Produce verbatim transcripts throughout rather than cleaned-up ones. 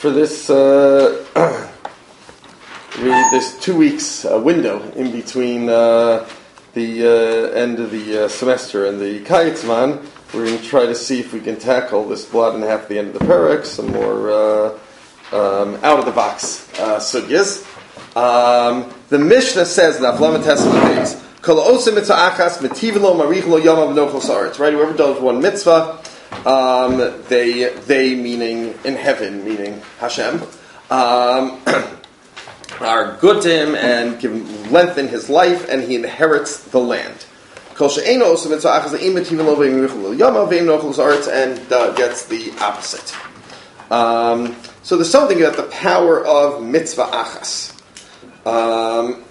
for this uh, we, this two weeks uh, window in between uh, the uh, end of the uh, semester and the Kayitzman, we're going to try to see if we can tackle this blot and a half at the end of the parak, some more uh, um, out of the box uh, sugyas. Um, the Mishnah says in Aflam Tesla Kol osim mitzvah achas metivlo marichlo yamav nochel saaretz. Right, whoever does one mitzvah, um, they they meaning in heaven, meaning Hashem, um, are good to him and give him lengthen his life, and he inherits the land. Kol she'eino osim mitzvah achas le'im metivlo marichlo yamav ve'im nochel saaretz, and uh, gets the opposite. Um, so there's something about the power of mitzvah achas. Um,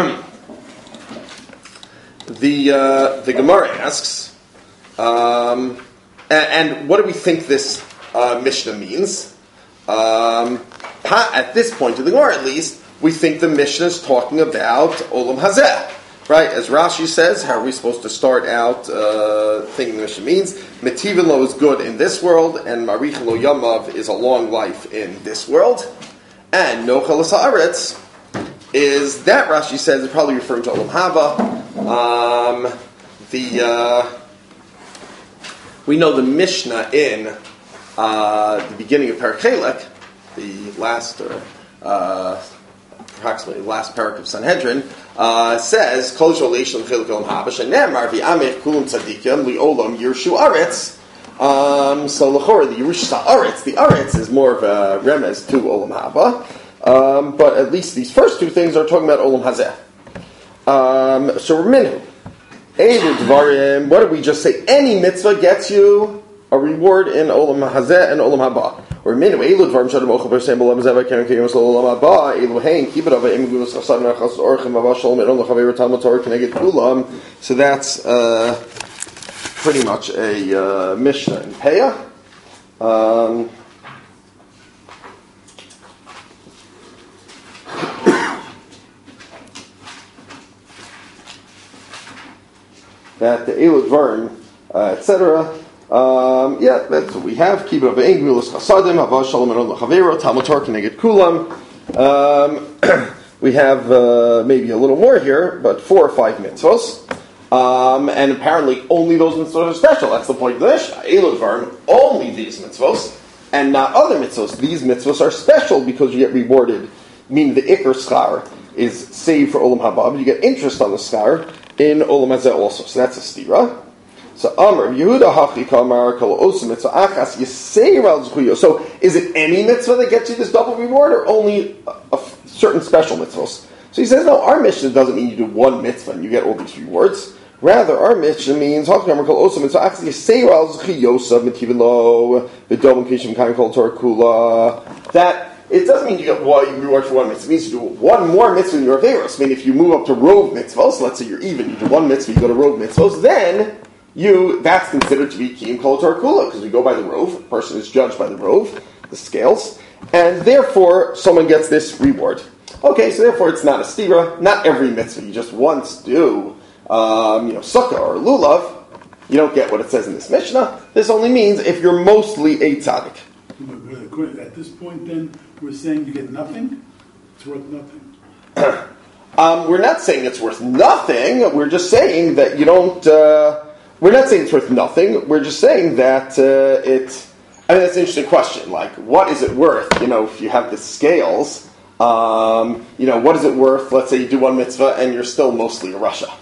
the uh, the Gemara asks, um, and, and what do we think this uh, Mishnah means? Um, at this point in the Gemara, at least, we think the Mishnah is talking about Olam Hazeh, right? As Rashi says, how are we supposed to start out uh, thinking the Mishnah means? Metivin lo is good in this world, and Marich lo Yamav is a long life in this world, and Nochel Haaretz is that Rashi says is probably referring to Olam Haba. Um, the uh, we know the Mishnah in uh, the beginning of Perek Chelek, the last or uh, approximately last parak of Sanhedrin, uh, says Kol Sholei Chelek Olam Haba Shenemar V'Amech Kulam Tzadikim Li'Olam Yirshu Aretz. Um, so l'chor the Yirush Aretz, the Aretz is more of a remez to Olam Haba. Um, but at least these first two things are talking about Olam Hazeh. Um, so Minhu, Eilu Dvarim. What did we just say? Any mitzvah gets you a reward in Olam Hazeh and Olam Haba. Or Minhu Eilu Dvarim Shadam Ochel Bersem Olam Hazeh Karen Kiyam Olam Haba Eilu Hein Kibbut Ava Imgulus Chasad Merchas Orchem Ava Shalom Eron Lachaver Talmud Torah Keneged Kulam. So that's uh, pretty much a uh, Mishnah in Peah. Um, that the Eilu Dvarim, uh, et cetera. Um, yeah, that's what we have. Kibbut Ava Imgulus Chasadim Ava Shalom Eron Lachaver Talmud Torah Keneged Kulam. Um, we have uh, maybe a little more here, but four or five mitzvos. Um, and apparently only those mitzvos are special. That's the point of the Mishnah. Eilu Dvarim, only these mitzvos, and not other mitzvos. These mitzvos are special because you get rewarded, meaning the Iker Schar is saved for Olam Haba, but you get interest on the Schar in Olam Hazeh also. So that's a stira. So Amr, Yehuda Hachi Kamar Kol Osim Mitzvah Achas Yiseir Al Zchuyo. So is it any mitzvah that gets you this double reward, or only a, a certain special mitzvahs? So he says, no, our Mishnah doesn't mean you do one mitzvah and you get all these rewards. Rather, our Mishnah means Hachi Kamar Kol Osim Mitzvah Achas Yiseir Al Zchuyo Mitivilo V'Dom Kishim Kain Kol Torah Kula. That it doesn't mean you get one reward for one mitzvah. It means you do one more mitzvah in your averos. I mean, if you move up to rov mitzvahs, so let's say you're even, you do one mitzvah, you go to rov mitzvahs, then you that's considered to be kiyum kol Torah kula, because we go by the rov. A person is judged by the rov, the scales, and therefore someone gets this reward. Okay, so therefore it's not a stira. Not every mitzvah you just once do, um, you know, sukkah or lulav. You don't get what it says in this Mishnah. This only means if you're mostly a tzaddik. At this point, then, we're saying you get nothing? It's worth nothing. um, we're not saying it's worth nothing. We're just saying that you don't... Uh, we're not saying it's worth nothing. We're just saying that uh, it... I mean, that's an interesting question. Like, what is it worth? You know, if you have the scales, um, you know, what is it worth? Let's say you do one mitzvah and you're still mostly a Russia.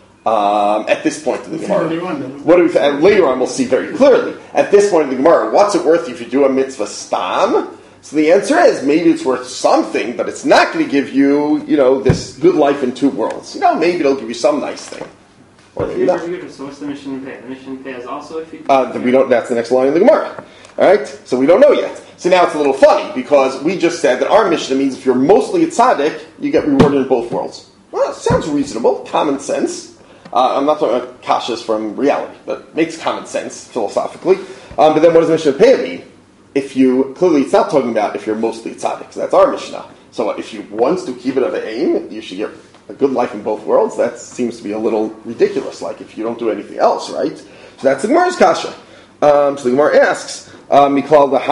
Um, at this point in the Gemara, what do we? And later on, we'll see very clearly. At this point in the Gemara, what's it worth if you do a mitzvah stam? So the answer is maybe it's worth something, but it's not going to give you, you know, this good life in two worlds. You know, maybe it'll give you some nice thing. Or maybe not. So what's the mission pay? The mission pay is also if you. Uh, we don't. That's the next line in the Gemara. All right. So we don't know yet. So now it's a little funny because we just said that our Mishnah means if you're mostly a tzaddik, you get rewarded in both worlds. Well, it sounds reasonable, common sense. Uh, I'm not talking about kashas from reality, but makes common sense philosophically. Um, but then what does Mishnah Peh mean? If you, clearly it's not talking about if you're mostly a tzaddik, so that's our Mishnah. So if you once do kibbut of aim, you should get a good life in both worlds. That seems to be a little ridiculous, like if you don't do anything else, right? So that's the Gemara's kasha. Um, so the Gemara asks, um, what does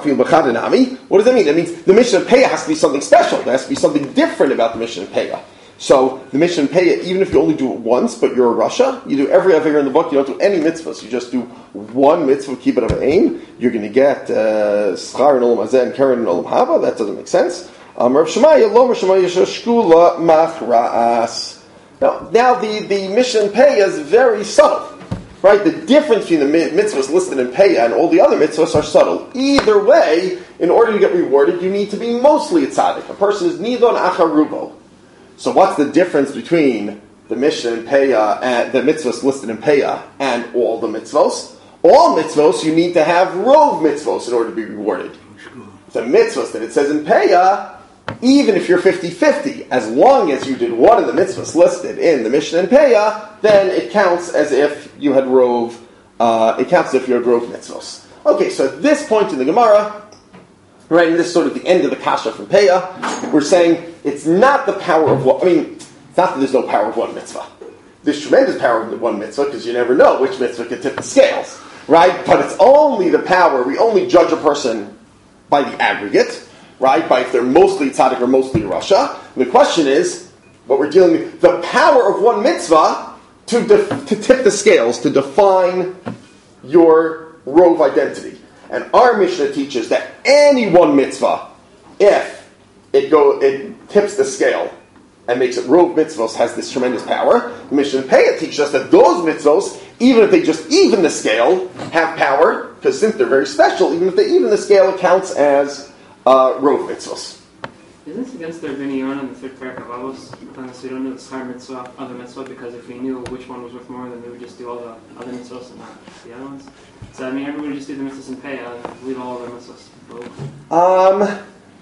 that mean? That means the Mishnah Peah has to be something special. There has to be something different about the Mishnah Peah. So the Mishnah Peah, even if you only do it once, but you're a Rasha, you do every Avera in the book, you don't do any mitzvahs. You just do one mitzvah, keep it of aim. You're going to get Schar and Olam Hazeh and Karen and Olam Haba. That doesn't make sense. Um, Rav Shemaya, Lo Rav Shemaya Shashkula Machra'as. Now, now the, the Mishnah Peah is very subtle. Right? The difference between the mitzvahs listed in Peah and all the other mitzvahs are subtle. Either way, in order to get rewarded, you need to be mostly a tzaddik. A person is nidon acharubo. So what's the difference between the Mishnah in Peah and the mitzvahs listed in Peah and all the mitzvahs? All mitzvahs, you need to have rov mitzvahs in order to be rewarded. The mitzvahs that it says in Peah, even if you're fifty-fifty, as long as you did one of the mitzvahs listed in the Mishnah and Peah, then it counts as if you had rov, uh, it counts as if you had rov mitzvahs. Okay, so at this point in the Gemara, right, and this is sort of the end of the kasha from Peah, we're saying it's not the power of one, I mean, it's not that there's no power of one mitzvah. There's tremendous power of one mitzvah, because you never know which mitzvah can tip the scales, right? But it's only the power, we only judge a person by the aggregate, right? By if they're mostly tzaddik or mostly rasha. The question is, what we're dealing with, the power of one mitzvah to def- to tip the scales, to define your rov identity. And our Mishnah teaches that any one mitzvah, if it go it tips the scale and makes it rov mitzvahs, has this tremendous power. The Mishnah Peah teaches us that those mitzvahs, even if they just even the scale, have power, because since they're very special, even if they even the scale, it counts as uh, rov mitzvahs. Isn't this against the Rabbeinu in the third parak of Avos? Unless we don't know the schar mitzvah, other mitzvah, because if we knew which one was worth more, then we would just do all the other mitzvahs and not the other ones. So I mean, everybody would just do the mitzvahs in Peah and leave all other mitzvahs. Um,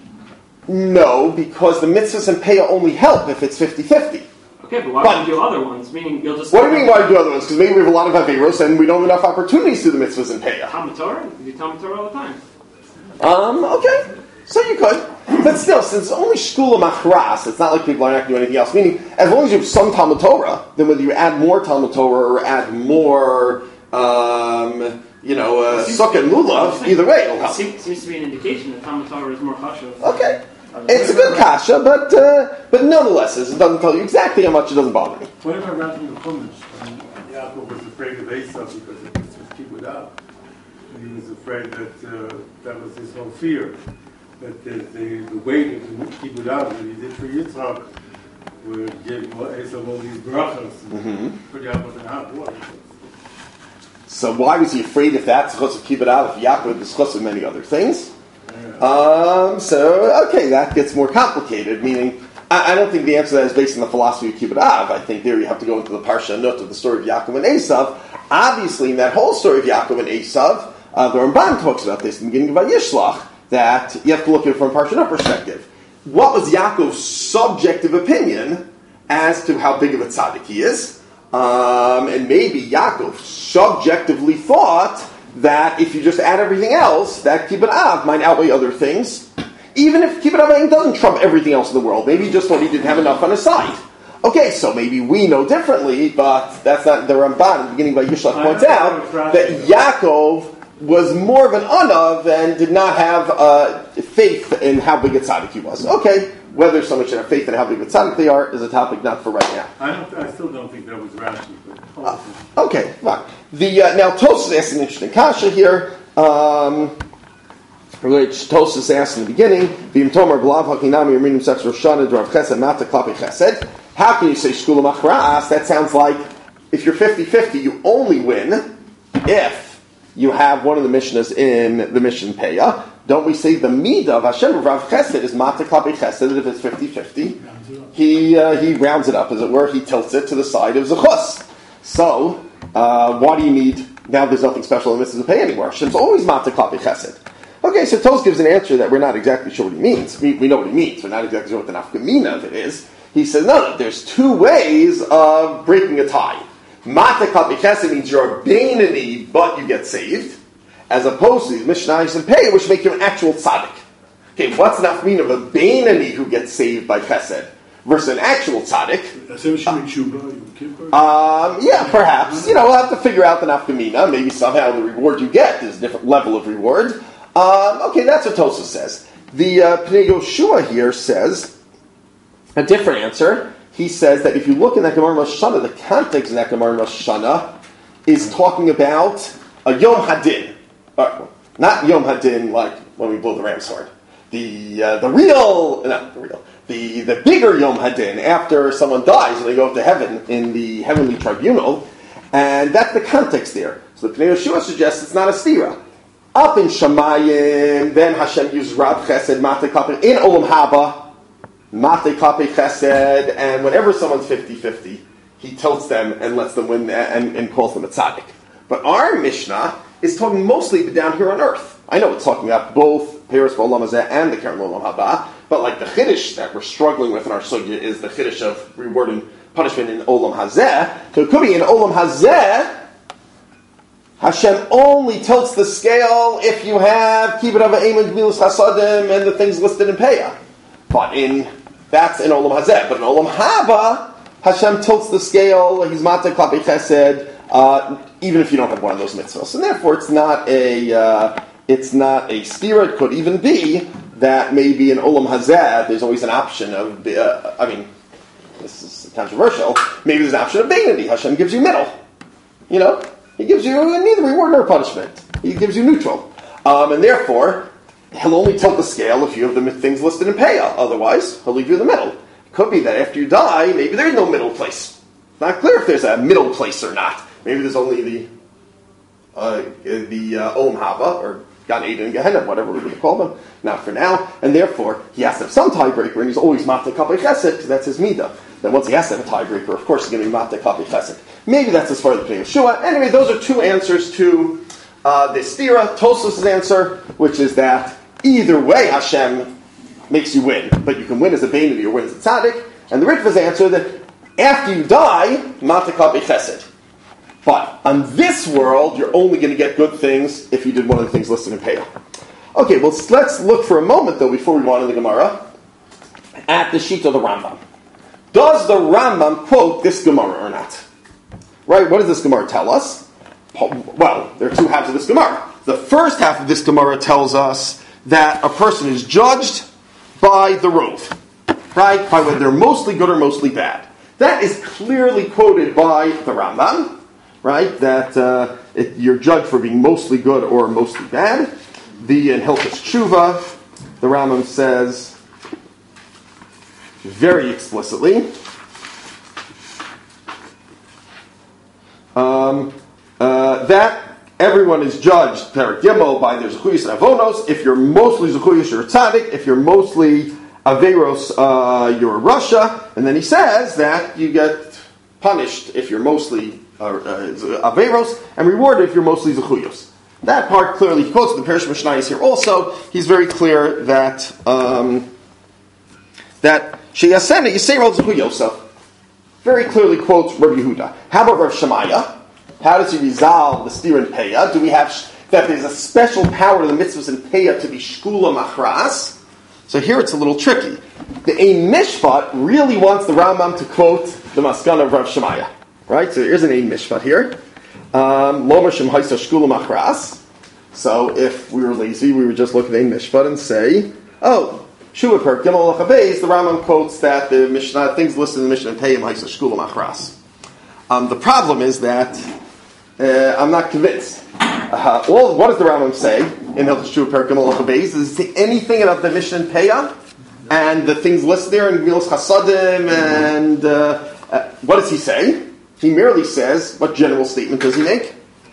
no, because the mitzvahs in Peah only help if it's fifty-fifty. Okay, but why but, would you do other ones? Meaning you'll just... What do you mean why do other ones? Because maybe we have a lot of Averos and we don't have enough opportunities to do the mitzvahs in Peah. Talmud Torah? You do Talmud Torah all the time. Um, okay. So you could. But still, since it's only shkula machras, it's not like people are not doing anything else. Meaning, as long as you have some Talmud Torah, then whether you add more Talmud Torah or add more, um, you know, uh, sukkah and lulav, either way it'll help. It seems, seems to be an indication that Talmud Torah is more chashuv. Okay. It's a good kasha, but uh, but nonetheless, it doesn't tell you exactly how much. It doesn't bother me. What about wrapping the Chumash? Yaakov was afraid of Esau because it was just keep it up. He was afraid that uh, that was his whole fear. That the, the, the way to keep it up that he did for Yitzchak would give Esau all these brachas and put Yaakov in hot water. So why was he afraid if that's supposed to keep it out if Yaakov discussed with many other things? Um, so, okay, that gets more complicated, meaning, I, I don't think the answer to that is based on the philosophy of Kibbut Av. I think there you have to go into the Parsha Nut of the story of Yaakov and Esav. Obviously, in that whole story of Yaakov and Esav, uh, the Ramban talks about this in the beginning of Vayishlach, that you have to look at it from a Parsha Nut perspective. What was Yaakov's subjective opinion as to how big of a tzaddik he is? Um, and maybe Yaakov subjectively thought that if you just add everything else, that Kibbut Av might outweigh other things. Even if Kibbut Av doesn't trump everything else in the world. Maybe he just thought he didn't have enough on his side. Okay, so maybe we know differently, but that's not the Ramban in the beginning by Yishlach points out that Yaakov was more of an anav and did not have uh, faith in how big a tzaddik he was. Okay, whether someone should have faith in how big a tzaddik they are is a topic not for right now. I don't. I still don't think that was Rashi. But uh, okay, fine. The uh, now Tosfos asks an interesting kasha here, um, which Tosfos asked in the beginning. V'im tomer b'lav hakinami yeminim sex roshana d'rav chesed mata klapi chesed. How can you say shkula machras? That sounds like if you're fifty-fifty, you only win if you have one of the Mishnahs in the Mishnah Peah. Don't we say the midah of Hashem Rav Chesed is mata klapi chesed, that if it's fifty-fifty, he uh, he rounds it up, as it were, he tilts it to the side of Zechus. So, uh, why do you need, now there's nothing special in Mishnah Peah anymore. Hashem's always mata klapi chesed. Okay, so Tos gives an answer that we're not exactly sure what he means. We, we know what he means, we're not exactly sure what the nafkamina of it is. He says, no, no, there's two ways of breaking a tie. Mata klapi chesed means you're a Beinoni, but you get saved, as opposed to the Mishnayos and Peah, which make you an actual tzaddik. Okay, what's the nafkamina of a Beinoni who gets saved by chesed versus an actual tzaddik? That's how you make tshuva. Kippur? Um, yeah, perhaps. You know, we'll have to figure out the nafkamina. Maybe somehow the reward you get is a different level of reward. Um, okay, that's what Tosfos says. The uh, Pnei Yoshua here says a different answer. He says that if you look in that Gemara Rosh Hashanah, the context in that Gemara Rosh Hashanah is talking about a Yom Hadin. Uh, not Yom Hadin like when we blow the ram's horn. The uh, the real, not the real, the, the bigger Yom Hadin after someone dies and they go up to heaven in the heavenly tribunal. And that's the context there. So the Pnei Yoshua suggests it's not a stira. Up in Shamayim, then Hashem uses Rab Chesed, Mate Kapeh, in Olam Haba, Mate Kapeh Chesed, and whenever someone's fifty-fifty, he tilts them and lets them win and, and calls them a tzaddik. But our Mishnah is talking mostly down here on earth. I know it's talking about both Peres V'Olam Hazeh and the Keren Olam Haba, but like the Chiddush that we're struggling with in our sugya is the Chiddush of reward and punishment in Olam Hazeh. So it could be in Olam Hazeh, Hashem only tilts the scale if you have Kibbut Avayim and Gemilas Chasadim and the things listed in Peah. But in, that's in Olam Hazeh. But in Olam Haba, Hashem tilts the scale, He's Mate Klapei Chesed, uh, even if you don't have one of those mitzvahs. And therefore it's not a, uh, it's not a stira. It could even be that maybe in Olam Hazeh, there's always an option of, uh, I mean, this is controversial, maybe there's an option of Beinoni. Hashem gives you middle. You know? He gives you neither reward nor punishment. He gives you neutral. Um, and therefore, he'll only tilt the scale if you have the things listed in Peah. Otherwise, he'll leave you in the middle. It could be that after you die, maybe there's no middle place. It's not clear if there's a middle place or not. Maybe there's only the uh, the uh, Olam Haba, or Gan Eden and Gehenna, whatever we're going to call them, not for now. And therefore, he has to have some tiebreaker, and he's always Mate Kapei Chesed, because that's his midah. Then once he has to have a tiebreaker, of course he's going to be Mate Kapei Chesed. Maybe that's as far as the Pnei Yeshua. Anyway, those are two answers to uh, the stira. Tosfos' answer, which is that either way Hashem makes you win, but you can win as a Beinoni or win as a tzaddik. And the Ritva's answer that after you die, Mate Kapei Chesed. But on this world, you're only going to get good things if you did one of the things listed in Peah. Okay, well let's look for a moment though before we go on in the Gemara at the sheet of the Rambam. Does the Rambam quote this Gemara or not? Right, what does this Gemara tell us? Well, there are two halves of this Gemara. The first half of this Gemara tells us that a person is judged by the rove, right? By whether they're mostly good or mostly bad. That is clearly quoted by the Rambam, right? That uh, it, you're judged for being mostly good or mostly bad. The in Hilchos Tshuva, the Rambam says very explicitly, Um, uh, that everyone is judged, Perek Gimel, by their Zechuyos and Avonos. If you're mostly Zechuyos, you're a tzaddik. If you're mostly Averos, uh, you're a Rasha. And then he says that you get punished if you're mostly uh, uh, Averos, and rewarded if you're mostly Zechuyos. That part clearly, he quotes the Perush Mishnayos here also. He's very clear that um, that Sheyasena Yisrael Zechuyos very clearly quotes Rabbi Yehuda. How about Rav Shemaya? How does he resolve the steer in Peah? Do we have sh- that there's a special power to the mitzvahs in Peah to be shkula machras? So here it's a little tricky. The Ein Mishpat really wants the Rambam to quote the Maskana of Rav Shemaya. Right? So here's an Ein Mishpat here. Lomer Shem Haisa shkula machras. So if we were lazy, we would just look at Ein Mishpat and say, oh, Shuvah Per Gimel Lachabeis, the Rambam quotes that the Mishnah, things listed in the Mishnah in Peah Ma'isa Shkula Machras. Um, the problem is that uh, I'm not convinced. Uh, well, what does the Rambam say in Shuvah Per Gimel Lachabeis? Does it say anything about the Mishnah in Peah and the things listed there in Gemilas Chasadim? And uh, uh, what does he say? He merely says, what general statement does he make?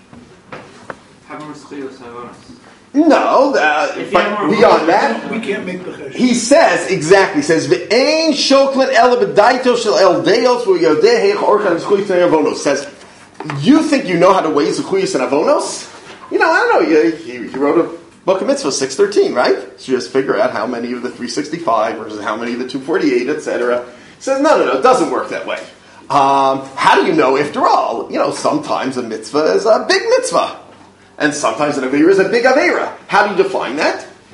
No, uh, but beyond that, we can't make the chesed. He says exactly. He says ve'ein shoklan ela b'daito shel eldeos v'yodeh heich orchan zechuyos and avonos. Says, you think you know how to weigh zechuyos and avonos? You know, I don't know. He, he wrote a book of mitzvah six thirteen, right? So you just figure out how many of the three sixty-five versus how many of the two forty-eight, et cetera. He says no, no, no. It doesn't work that way. Um, how do you know? After all, you know, sometimes a mitzvah is a big mitzvah. And sometimes an Aveira is a big Aveira. How do you define that?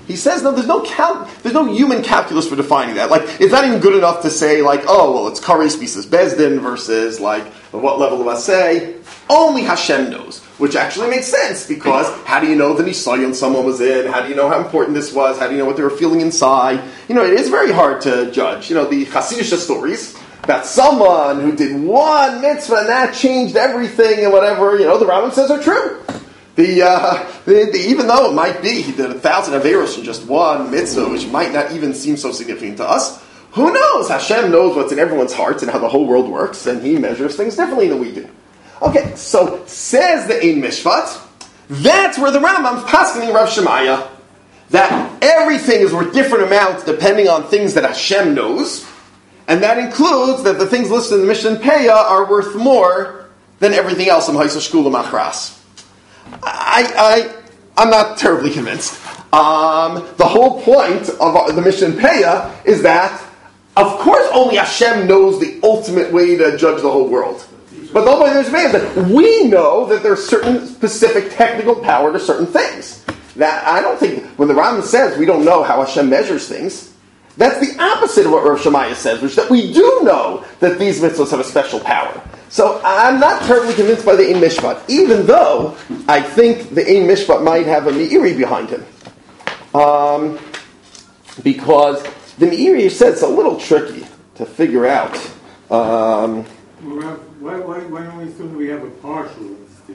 He says, no, there's no cal- there's no human calculus for defining that. Like, it's not even good enough to say, like, oh, well, it's Kari species Bezdin versus, like, what level of assay. Only Hashem knows, which actually makes sense, because how do you know the Nisayon someone was in? How do you know how important this was? How do you know what they were feeling inside? You know, it is very hard to judge. You know, the Hasidic stories about someone who did one mitzvah and that changed everything and whatever, you know, the Rambam says are true. The, uh, the, the even though it might be he did a thousand averos in just one mitzvah, which might not even seem so significant to us, who knows? Hashem knows what's in everyone's hearts and how the whole world works, and He measures things differently than we do. Okay, so says the Ein Mishpat, that's where the Rambam's paskening Rav Shemaya, that everything is worth different amounts depending on things that Hashem knows, and that includes that the things listed in the Mishnah and Peah are worth more than everything else in Haisa Shkula Machras. I, I, I'm not terribly convinced. Um, the whole point of the Mishnah and Peah is that, of course, only Hashem knows the ultimate way to judge the whole world. But the whole point of the Mishnah and Peah is that we know that there's certain specific technical power to certain things. That I don't think, when the Rambam says we don't know how Hashem measures things, that's the opposite of what Rav Shemaya says, which is that we do know that these mitzvahs have a special power. So I'm not terribly convinced by the Ein Mishpat, even though I think the Ein Mishpat might have a Meiri behind him. Um, because the Meiri says it's a little tricky to figure out. Um, well, why, why, why don't we assume we have a partial instinct?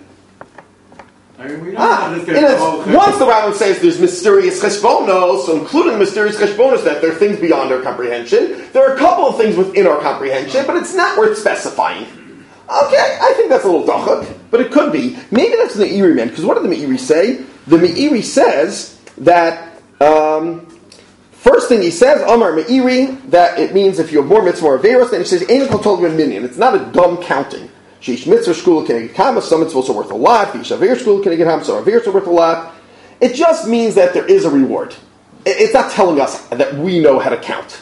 I mean, we don't ah, understand the whole thing. Once the Rambam says there's mysterious cheshbonos, so including mysterious cheshbonos, that there are things beyond our comprehension. There are a couple of things within our comprehension, but it's not worth specifying. Okay, I think that's a little dachuk, but it could be. Maybe that's the Meiri meant, because what did the Meiri say? The Meiri says that, um, first thing he says, Amar Meiri, that it means if you have more mitzvah or averos, then he says, Ein kol tol minion. It's not a dumb counting. Sheish mitzvah shkula keneged kama, some mitzvahs are worth a lot, Sheish aver shkula keneged ham, some averos are worth a lot. It just means that there is a reward. It's not telling us that we know how to count.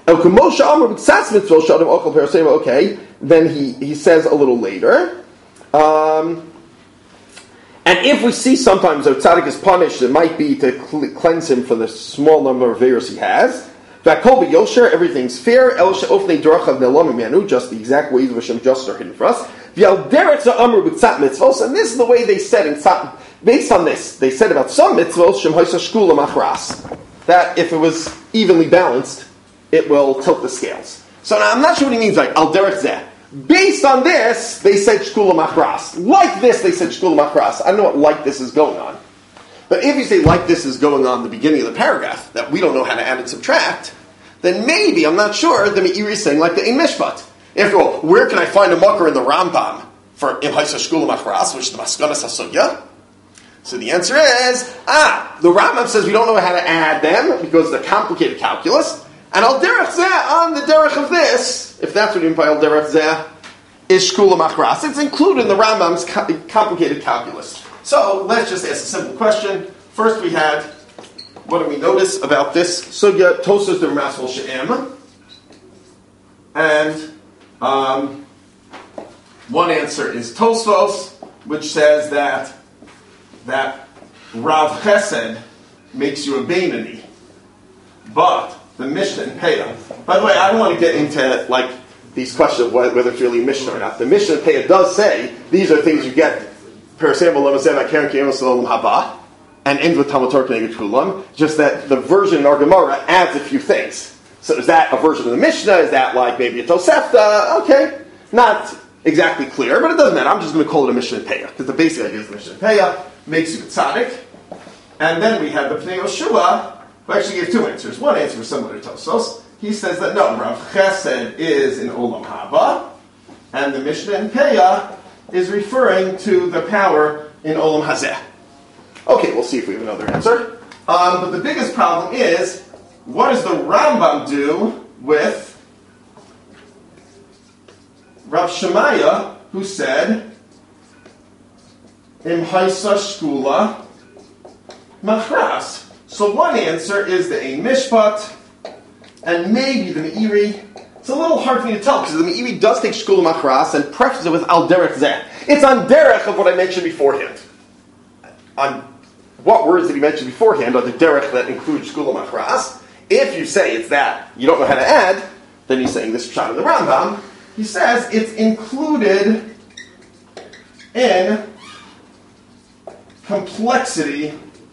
Okay, then he, he says a little later, um, and if we see sometimes that tzaddik is punished, it might be to cl- cleanse him for the small number of averos he has. V'akol b'yosher, everything's fair. El she'ofnei darachav ne'lam imyanu, just the exact ways of Hashem just are hidden for us. V'al derech za'amru b'tzat mitzvos, and this is the way they said in tzat. Based on this, they said about some mitzvos shem ha'isa shkula machras, that if it was evenly balanced, it will tilt the scales. So now I'm not sure what he means by al derech zeh. Based on this, they said shkula machras. Like this, they said shkula machras. I don't know what like this is going on. But if you say like this is going on at the beginning of the paragraph, that we don't know how to add and subtract, then maybe, I'm not sure, the Meiri is saying like the Ein Mishpat. After all, where can I find a makar in the Rambam for im haisa shkula machras, which is the maskanas hasugya? So the answer is, ah, the Rambam says we don't know how to add them because they're complicated calculus. And al derech zeh, on the derech of this, if that's what you mean by al derech zeh, is shkula machras. It's included in the Rambam's complicated calculus. So let's just ask a simple question. First we had, what do we notice about this sugya? Tosas the Ramasol she'im. And um, one answer is Tosfos, which says that that Rav Chesed makes you a Beinani. But the Mishnah and Peah. By the way, I don't want to get into like these questions of whether it's really Mishnah or not. The Mishnah and Peah does say these are things you get. Just that the version in our Gemara adds a few things. So is that a version of the Mishnah? Is that like maybe a Tosefta? Okay, not exactly clear, but it doesn't matter. I'm just going to call it a Mishnah and Peah because the basic idea is the Mishnah and Peah makes you a tzaddik. And then we have the Pnei Yoshua, who actually gave two answers. One answer was similar to Tosos. He says that no, Rav Chesed is in Olam Haba, and the Mishnah and Peah is referring to the power in Olam Hazeh. Okay, we'll see if we have another answer. Um, but the biggest problem is, what does the Rambam do with Rav Shemaya, who said, Im haisa shkula machras. So one answer is the Ein Mishpat, and maybe the Meiri. It's a little hard for me to tell, because the Meiri does take shkula machras and prefaces it with al derech zeh. It's on derech of what I mentioned beforehand. On what words did he mention beforehand are the derech that include shkula machras. If you say it's that you don't know how to add, then he's saying this shot of the Rambam. He says it's included in complexity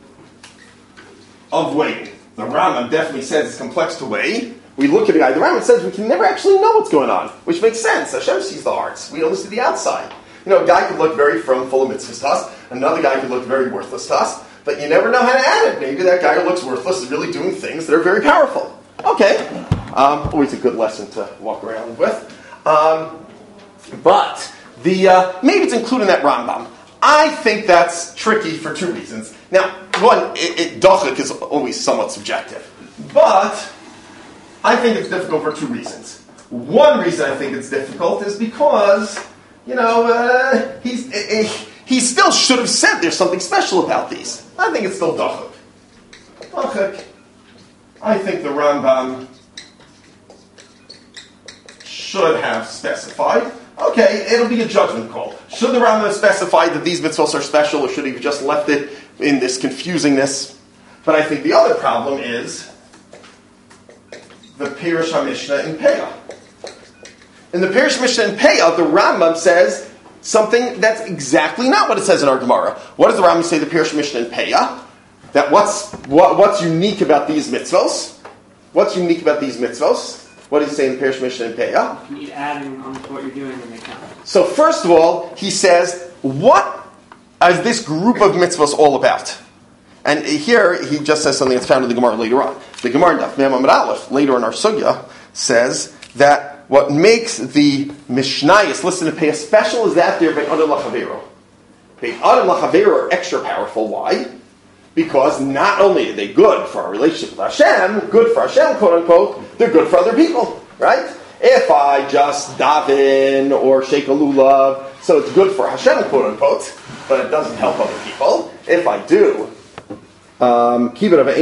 of weight. The Rambam definitely says it's complex to weigh. We look at the guy, the Rambam says we can never actually know what's going on, which makes sense. Hashem sees the hearts. We only see the outside. You know, a guy could look very from, full of mitzvahs to us. Another guy could look very worthless to us. But you never know how to add it. Maybe that guy who looks worthless is really doing things that are very powerful. Okay. Um, always a good lesson to walk around with. Um, but the uh, maybe it's including that Rambam. I think that's tricky for two reasons. Now, one, it, it, dachik is always somewhat subjective. But I think it's difficult for two reasons. One reason I think it's difficult is because, you know, uh, he's, uh, he still should have said there's something special about these. I think it's still dachik. Dachik. I think the Rambam should have specified. Okay, it'll be a judgment call. Should the Rambam have specified that these mitzvahs are special, or should he have just left it in this confusingness? But I think the other problem is the Pirush HaMishnah in Peah. In the Pirush HaMishnah in Peah, the Rambam says something that's exactly not what it says in our Gemara. What does the Rambam say in the Pirush HaMishnah in Peah? That what's what, what's unique about these mitzvahs? What's unique about these mitzvahs? What does he say in Pirush HaMishnah in Peah? You need adding on to what you're doing and they count. So first of all, he says, what is this group of mitzvahs all about? And here, he just says something that's found in the Gemara later on. The Gemara in Daf Mem Amud Aleph, later in our Sugya, says that what makes the Mishnayos, listen to Peah, special is that they're Bein Adam L'Chavero. Bein Adam L'Chavero are extra powerful. Why? Because not only are they good for our relationship with Hashem, good for Hashem, quote unquote, they're good for other people, right? If I just daven or shake a lulav, so it's good for Hashem, quote unquote, but it doesn't help other people. If I do, um,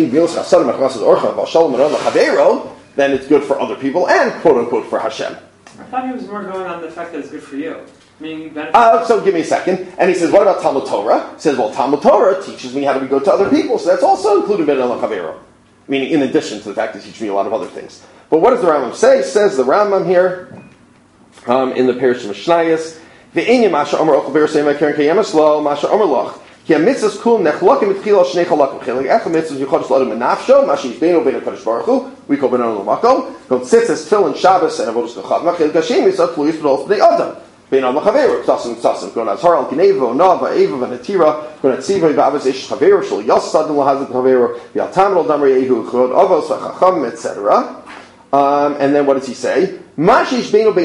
then it's good for other people and quote unquote for Hashem. I thought he was more going on the fact that it's good for you. Meaning benefit. Uh, so give me a second. And he says, what about Talmud Torah? He says, well, Talmud Torah teaches me how to be good to other people, so that's also included in El Chavero. Meaning, in addition to the fact that it teaches me a lot of other things. But what does the Rambam say? Says the Rambam here, um, in the Pirush Mishnayos, Ve'enyam Masha Omer Ochel Be'er Seima Keren Kayemas Lo Masha Omer Loch Ki HaMitzvahs Kul Nechlokim Mitchila Shnei Chalakim Chelik Echad Mitzvahs Yichodesh L'Adam Menafsho Masha Yisbeinu Bein HaKadosh Baruch Hu We Kol Bein Adam L'Makom Kol Tzitzes Tefillin Shabbos and Avodas L'Chad Chelik Hashem Yisrael Tluyis B'Nol B'nei Adam Bein Adam L'Chavero K'tasim K'tasim Gon Azhar Al Kineva Onav Va'eva V'Natira Gon Atziva V'Avos Ish Chavero Shal Yasad L'Hazim Chavero V'Al Tamil Al Damri Yehu Chod Avos V'Chacham et cetera. Um, and then what does he say? When you do a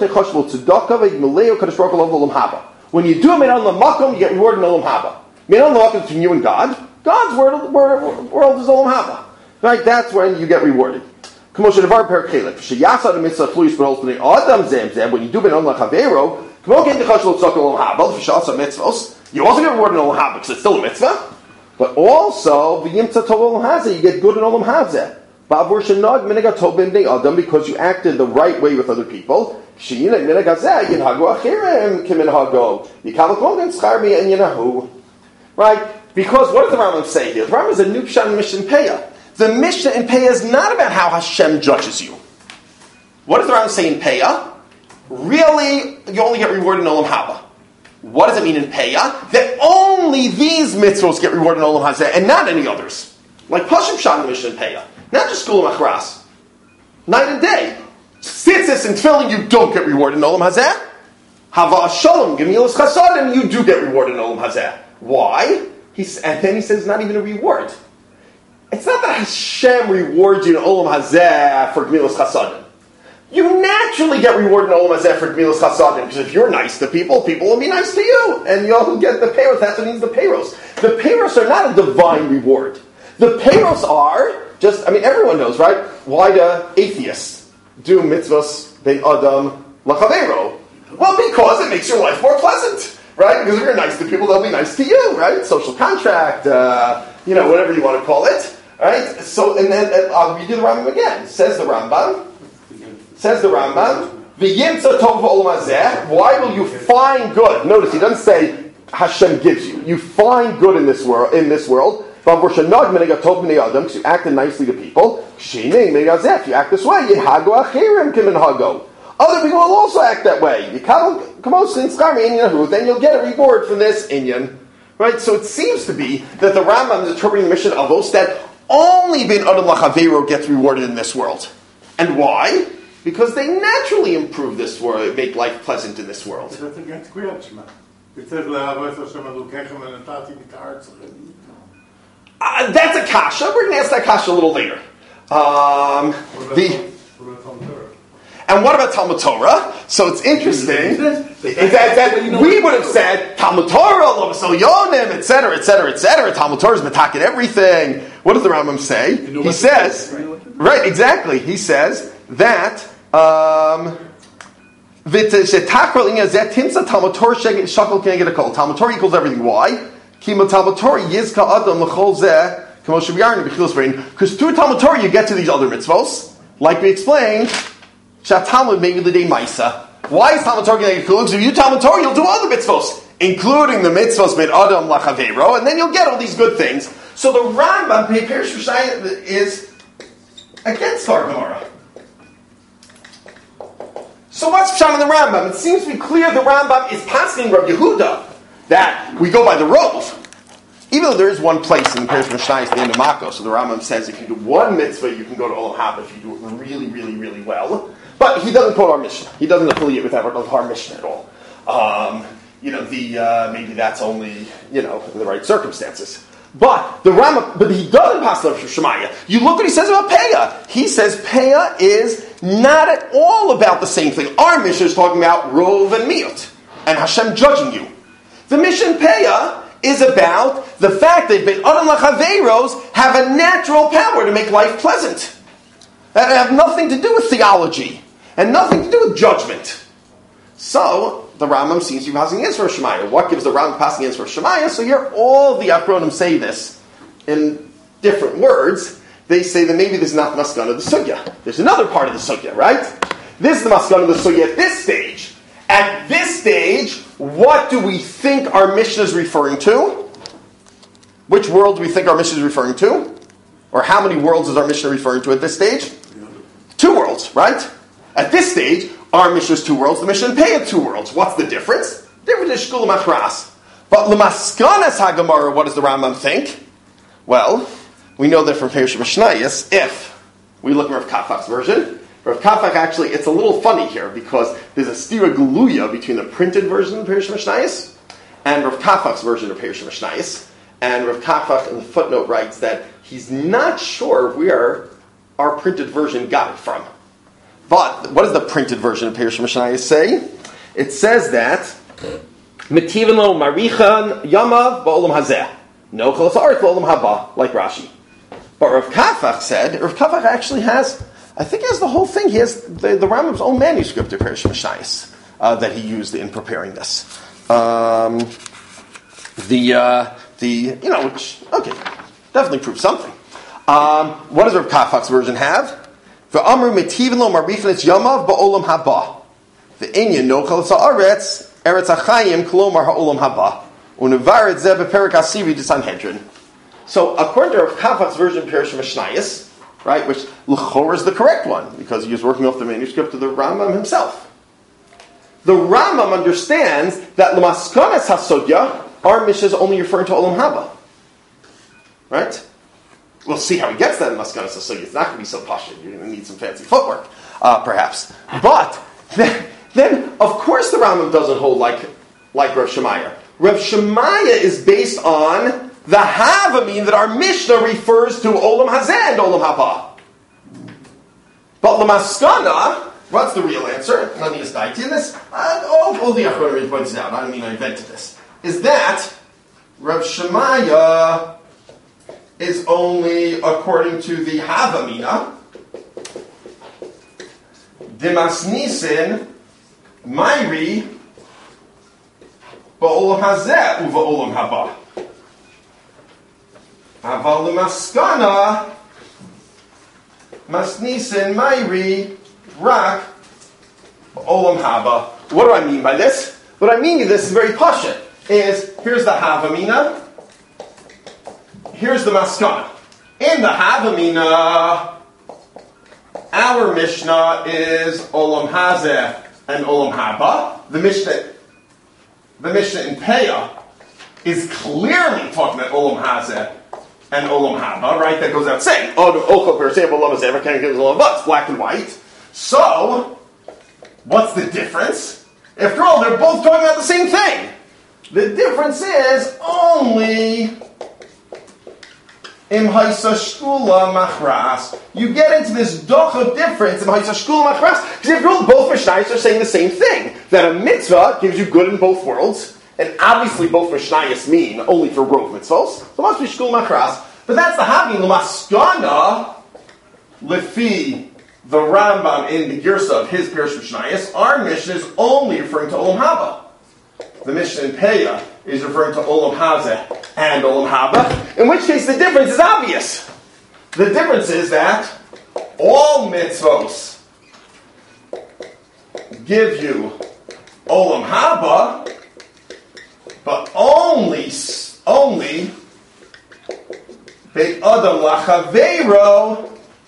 Meinan L'Makom, you get reward in Olam Haba. Meinan L'Makom is between you and God. God's world, world, world is Olam Haba. Right? That's when you get rewarded. When you do Meinan L'Chavero, you also get rewarded in Olam Haba because it's still a mitzvah. But also, you get good in Olam Haba. Because you acted the right way with other people. Right? Because what does the Rambam say here? The Rambam is a new Pshat in Mishnah in Peah. The Mishnah in Peah is not about how Hashem judges you. What does the Rambam say in Peah? Really, you only get rewarded in Olam Haba. What does it mean in Peah? That only these mitzvahs get rewarded in Olam Hazeh and not any others. Like Pashim Pshat in Mishnah in Peah. Not just Skula Machras. Night and day. Tzitzis and Tefillin, you don't get rewarded in Olam Hazeh. Hava Shalom, Gemilas Chasadim, you do get rewarded in Olam Hazeh. Why? He's, and then he says it's not even a reward. It's not that Hashem rewards you in Olam Hazeh for Gemilas Chasadim. You naturally get rewarded in Olam Hazeh for Gemilas Chasadim, because if you're nice to people, people will be nice to you. And you'll get the payros. That's what means the payros. The payros are not a divine reward. The payros are just, I mean, everyone knows, right? Why do atheists do mitzvahs bein Adam L'Chavero? Well, because it makes your life more pleasant, right? Because if you're nice to people, they'll be nice to you, right? Social contract, uh, you know, whatever you want to call it, right? So, and then uh, I'll read you the Rambam again. Says the Rambam, says the Rambam, V'yimtza tov v'olam hazeh, why will you find good? Notice, he doesn't say, Hashem gives you. You find good in this world. In this world, because you acted nicely to people. If you act this way, other people will also act that way. Then you'll get a reward from this inyan. Right? So it seems to be that the Rambam is interpreting the mission of Avos that only bin Adam Lachavero gets rewarded in this world. And why? Because they naturally improve this world, make life pleasant in this world. That's against Kriyat Shema. It says, uh, that's a kasha. We're going to ask that kasha a little later. Um, the, and what about Talmud Torah? So it's interesting. that, that we would have said Talmud Torah, Lomasol Yonim, et cetera, et cetera, et cetera. Talmud Torah is metaket everything. What does the Rambam say? He says, right, exactly. He says that. Um, Talmud Torah equals everything. Why? Because through Talmud Torah you get to these other mitzvos, like we explained. Talmud maybe the day Maisa. Why is Talmud Torah getting cool? Because if you Talmud Torah, you'll do other mitzvos, including the mitzvos mit Adam lachavero, and then you'll get all these good things. So the Rambam Perish Rishayim is against our Gemara. So what's Pshat in the Rambam? It seems to be clear the Rambam is passing Rabbi Yehuda that we go by the Rov. Even though there is one place in Perish Mishnah, the end of Mako, so the Rambam says if you do one mitzvah, you can go to Olam Haba if you do it really, really, really well. But he doesn't quote our Mishnah. He doesn't affiliate with our Mishnah at all. Um, you know, the uh, maybe that's only, you know, in the right circumstances. But the Rambam, but he doesn't pass the Shemaya. You look what he says about Peah. He says Peah is not at all about the same thing. Our Mishnah is talking about Rov and Miut and Hashem judging you. The Mishnah Peah is about the fact that Ben Adam Lachaveros have a natural power to make life pleasant. That have nothing to do with theology and nothing to do with judgment. So the Rambam seems to be passing against Rosh Hashanah. What gives the Rambam passing against Rosh Hashanah? So here all the Achronim say this in different words. They say that maybe this is not the Maskana of the Sugya. There's another part of the Sugya, right? This is the Maskana of the Sugya at this stage. At this stage, what do we think our Mishnah is referring to? Which world do we think our Mishnah is referring to? Or how many worlds is our Mishnah referring to at this stage? Two worlds, right? At this stage, our Mishnah is two worlds, the Mishnah and Peah two worlds. What's the difference? Different is Shkul Machras. But L'maskanas HaGemara, what does the Rambam think? Well, we know that from Perish Mishnayos, if we look at Rav Kafak's version, Rav Kafak actually, it's a little funny here because there's a stira geluya between the printed version of Perish Mishnayos and Rav Kafak's version of Perish Mishnayos. And Rav Kafak in the footnote writes that he's not sure where our printed version got it from. But what does the printed version of Perish Mishnayos say? It says that Metivin lo marichan yamav ba'olam hazeh. No chalas haaretz ba'olam haba, like Rashi. But Rav Kafach said, Rav Kafach actually has, I think he has the whole thing. He has the, the Rambam's own manuscript of Perish Mishnayos uh, that he used in preparing this. Um, the, uh, the, you know, which, okay, definitely proves something. Um, what does Rav Kafach's version have? V'amru metivin lo marichan etz yamav ba'olam haba. V'inyan no chalas haaretz eretz hachayim kolomar ha'olam haba. Unevaret zeh beperik asiri de Sanhedrin. So, according to Rav Kafach's version of Perish Mishnayos, right, which l'chor is the correct one because he was working off the manuscript of the Rambam himself. The Rambam understands that l'maskanas hasodya, our Mishnah is only referring to olam haba. Right? We'll see how he gets that in maskanas hasodya. It's not going to be so pashut. You're going to need some fancy footwork, uh, perhaps. But then, then, of course, the Rambam doesn't hold like like Rav Shemaya. Rav Shemaya is based on the Havamim that our Mishnah refers to Olam Hazeh and Olam Haba. But the Maskana, what's the real answer? Let me just dive in this. Uh, all, all the Achronim points out. I don't mean I invented this. Is that Rav Shemaya is only according to the Havamina. Dimas Nisin Mairi Ba'olam Hazeh uva Olam Haba. Aval l'maskana masnisen mayri rak olam haba. What do I mean by this? What I mean by this is very pashut. is, here's the Havamina, here's the Maskana. In the Havamina, our Mishnah is Olam Hazeh and Olam Haba. The Mishnah, the Mishnah in Peah is clearly talking about Olam Hazeh and Olam Haba, right? That goes out saying, oh, the Ochel per se, Olam Hazeh, can't give Olam Haba. It's black and white. So, what's the difference? After all, they're both talking about the same thing. The difference is only Im Haisa Shkula Machras. You get into this docha difference Im Haisa Shkula Machras because after all, both Mishnayos are saying the same thing. That a mitzvah gives you good in both worlds, and obviously both Mishnayos mean only for rov mitzvos. So it must be Shkula Machras. But that's the Havin L'maskana Lefi the Rambam in the Girsa of his Pirush Mishnayos. Our Mishnah is only referring to Olam Haba. The Mishnah in Peah is referring to Olam Hazeh and Olam Haba, in which case the difference is obvious. The difference is that all mitzvos give you Olam Haba, but only, only Beit Adam Lachaveiro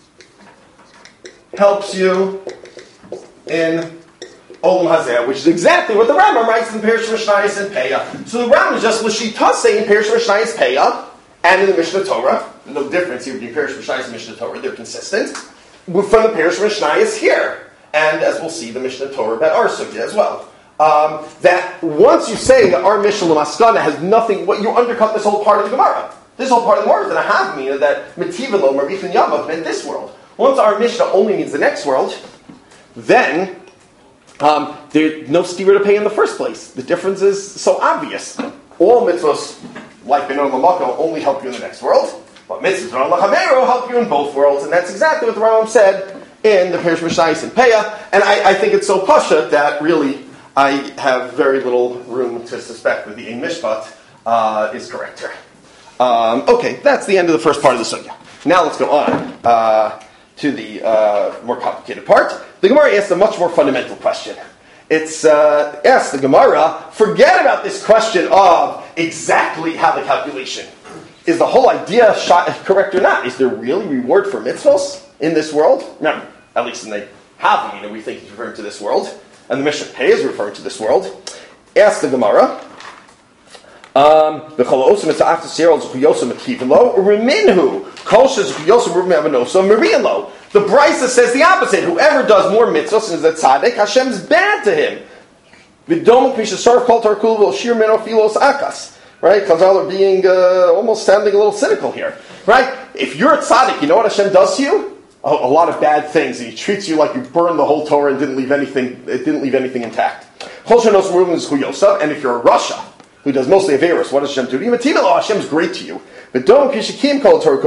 helps you in Olam Hazeh, which is exactly what the Rambam writes in Pirush Mishnayos and Peah. So the Rambam is just L'shita saying in Pirush Mishnayos Peah and in the Mishnah Torah. No difference here between Pirush Mishnayos and Mishnah Torah. They're consistent. From the Pirush Mishnayos here. And as we'll see, the Mishnah Torah about our sugya as well. Um, that once you say that our Mishnah L'maskana has nothing, what you undercut this whole part of the Gemara. This whole part of the Gemara is that I have mean that Metiva Lo Marichin Yamav meant this world. Once our Mishnah only means the next world, then um, there's no stira to pay in the first place. The difference is so obvious. All mitzvahs, like Benon Lamako, only help you in the next world, but mitzvahs Benon Lachavero help you in both worlds, and that's exactly what the Rambam said in the Pirush Mishnayos and Peah. And I, I think it's so pasha that really I have very little room to suspect that the Ein Mishpat uh, is correct here. Um, okay, that's the end of the first part of the sugya. Now let's go on. Uh, to the uh, more complicated part. The Gemara asks a much more fundamental question. It's uh, asks the Gemara, forget about this question of exactly how the calculation. Is the whole idea shot, correct or not? Is there really reward for mitzvos in this world? Remember, at least in the Havamina, we think he's referring to this world. And the Mishnah Pei is referring to this world. Ask the Gemara, Um, the Chalaosim is after Cyril Zuchiyosum Akivalo, Reminhu, Kolshas Zuchiyosum Rubmavanosa, Marialo. The Brisa says the opposite. Whoever does more mitzvahs and is a tzaddik, Hashem's bad to him. Vidomuk Mishasarv Kol Tarkul Vil Shir Meno Philos Akas. Right? Chazal are being uh, almost sounding a little cynical here. Right? If you're a tzaddik, you know what Hashem does to you? A, a lot of bad things. He treats you like you burned the whole Torah and didn't leave anything. It didn't leave anything intact. Kolshanos Rubin Zuchiyosum, and if you're a Rasha, who does mostly Averis, what does Hashem do? Hashem's great to you. But don't kishikim kol Torah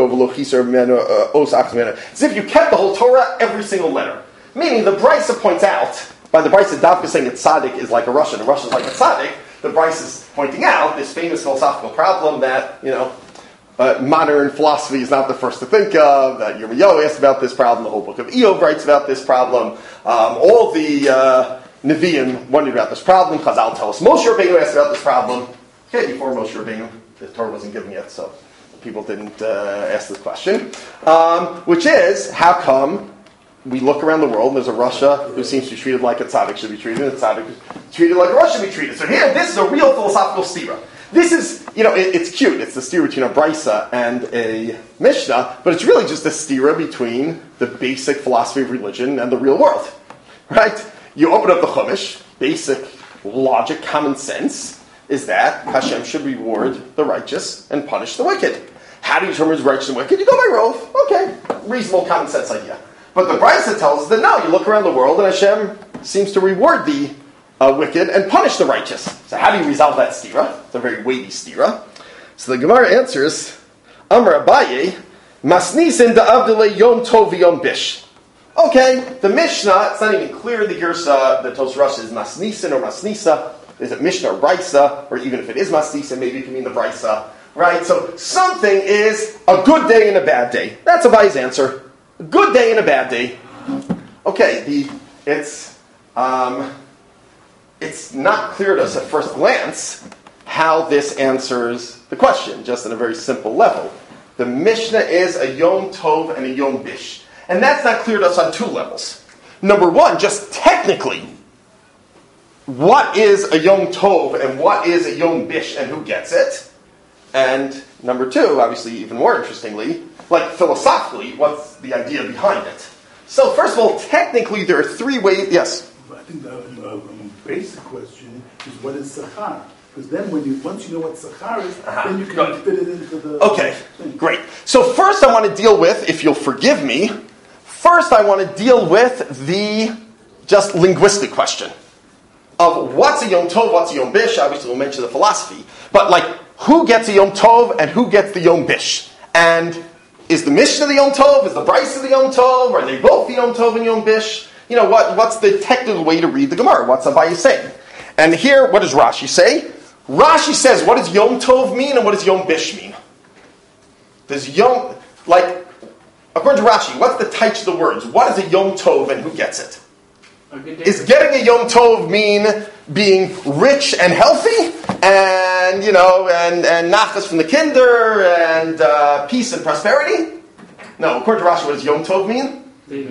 as if you kept the whole Torah, every single letter. Meaning the Brisa points out, by the Brisa Davka saying that tzaddik is like a Russian, and Russian is like a tzaddik, the Brisa is pointing out this famous philosophical problem that, you know, uh, modern philosophy is not the first to think of, that Yirmiyahu asked about this problem, the whole book of Eov writes about this problem, um, all the uh, Nevi'im wondered about this problem. Chazal tell us Moshe Rabbeinu asked about this problem. Okay, before Moshe Rabbeinu, the Torah wasn't given yet, so people didn't uh, ask this question. Um, which is, how come we look around the world and there's a Russia who seems to be treated like a tzaddik should be treated, and a tzaddik who's treated like a Russia should be treated. So here, this is a real philosophical stira. This is, you know, it, it's cute. It's the stira between a Brisa and a Mishnah, but it's really just a stira between the basic philosophy of religion and the real world. Right? You open up the Chumash, basic logic, common sense, is that Hashem should reward the righteous and punish the wicked. How do you determine who's righteous and wicked? You go by Rov. Okay, reasonable common sense idea. But the Brisa tells us that no, you look around the world and Hashem seems to reward the uh, wicked and punish the righteous. So how do you resolve that stira? It's a very weighty stira. So the Gemara answers, Amar Abaye, Masnisin da'avdele yom tov yom bish. Okay, the Mishnah, it's not even clear the Girsa, the Tos Rosh is Masnisin or Masnisa. Is it Mishnah or Brisa? Or even if it is Masnisa, maybe it can mean the Brisa. Right? So something is a good day and a bad day. That's Abaye's answer. A good day and a bad day. Okay, the it's um, it's not clear to us at first glance how this answers the question, just on a very simple level. The Mishnah is a Yom Tov and a Yom Bish. And that's not clear to us on two levels. Number one, just technically, what is a Yom Tov and what is a Yom Bish and who gets it? And number two, obviously even more interestingly, like philosophically, what's the idea behind it? So first of all, technically there are three ways, yes? I think the uh, basic question is what is Sachar? Because then when you, once you know what Sachar is, uh-huh. then you can Good. fit it into the... Okay, thing. Great. So first I want to deal with, if you'll forgive me, first I want to deal with the just linguistic question of what's a Yom Tov, what's a Yom Bish. Obviously we'll mention the philosophy. But like, who gets a Yom Tov and who gets the Yom Bish? And is the Mishnah the Yom Tov? Is the Brisa the Yom Tov? Are they both the Yom Tov and Yom Bish? You know, what, what's the technical way to read the Gemara? What's Abaye saying? And here, what does Rashi say? Rashi says, what does Yom Tov mean and what does Yom Bish mean? Does Yom, like, according to Rashi, what's the types of the words? What is a Yom Tov and who gets it? Is getting a Yom Tov mean being rich and healthy? And, you know, and, and nachas from the kinder and uh, peace and prosperity? No, according to Rashi, what does Yom Tov mean?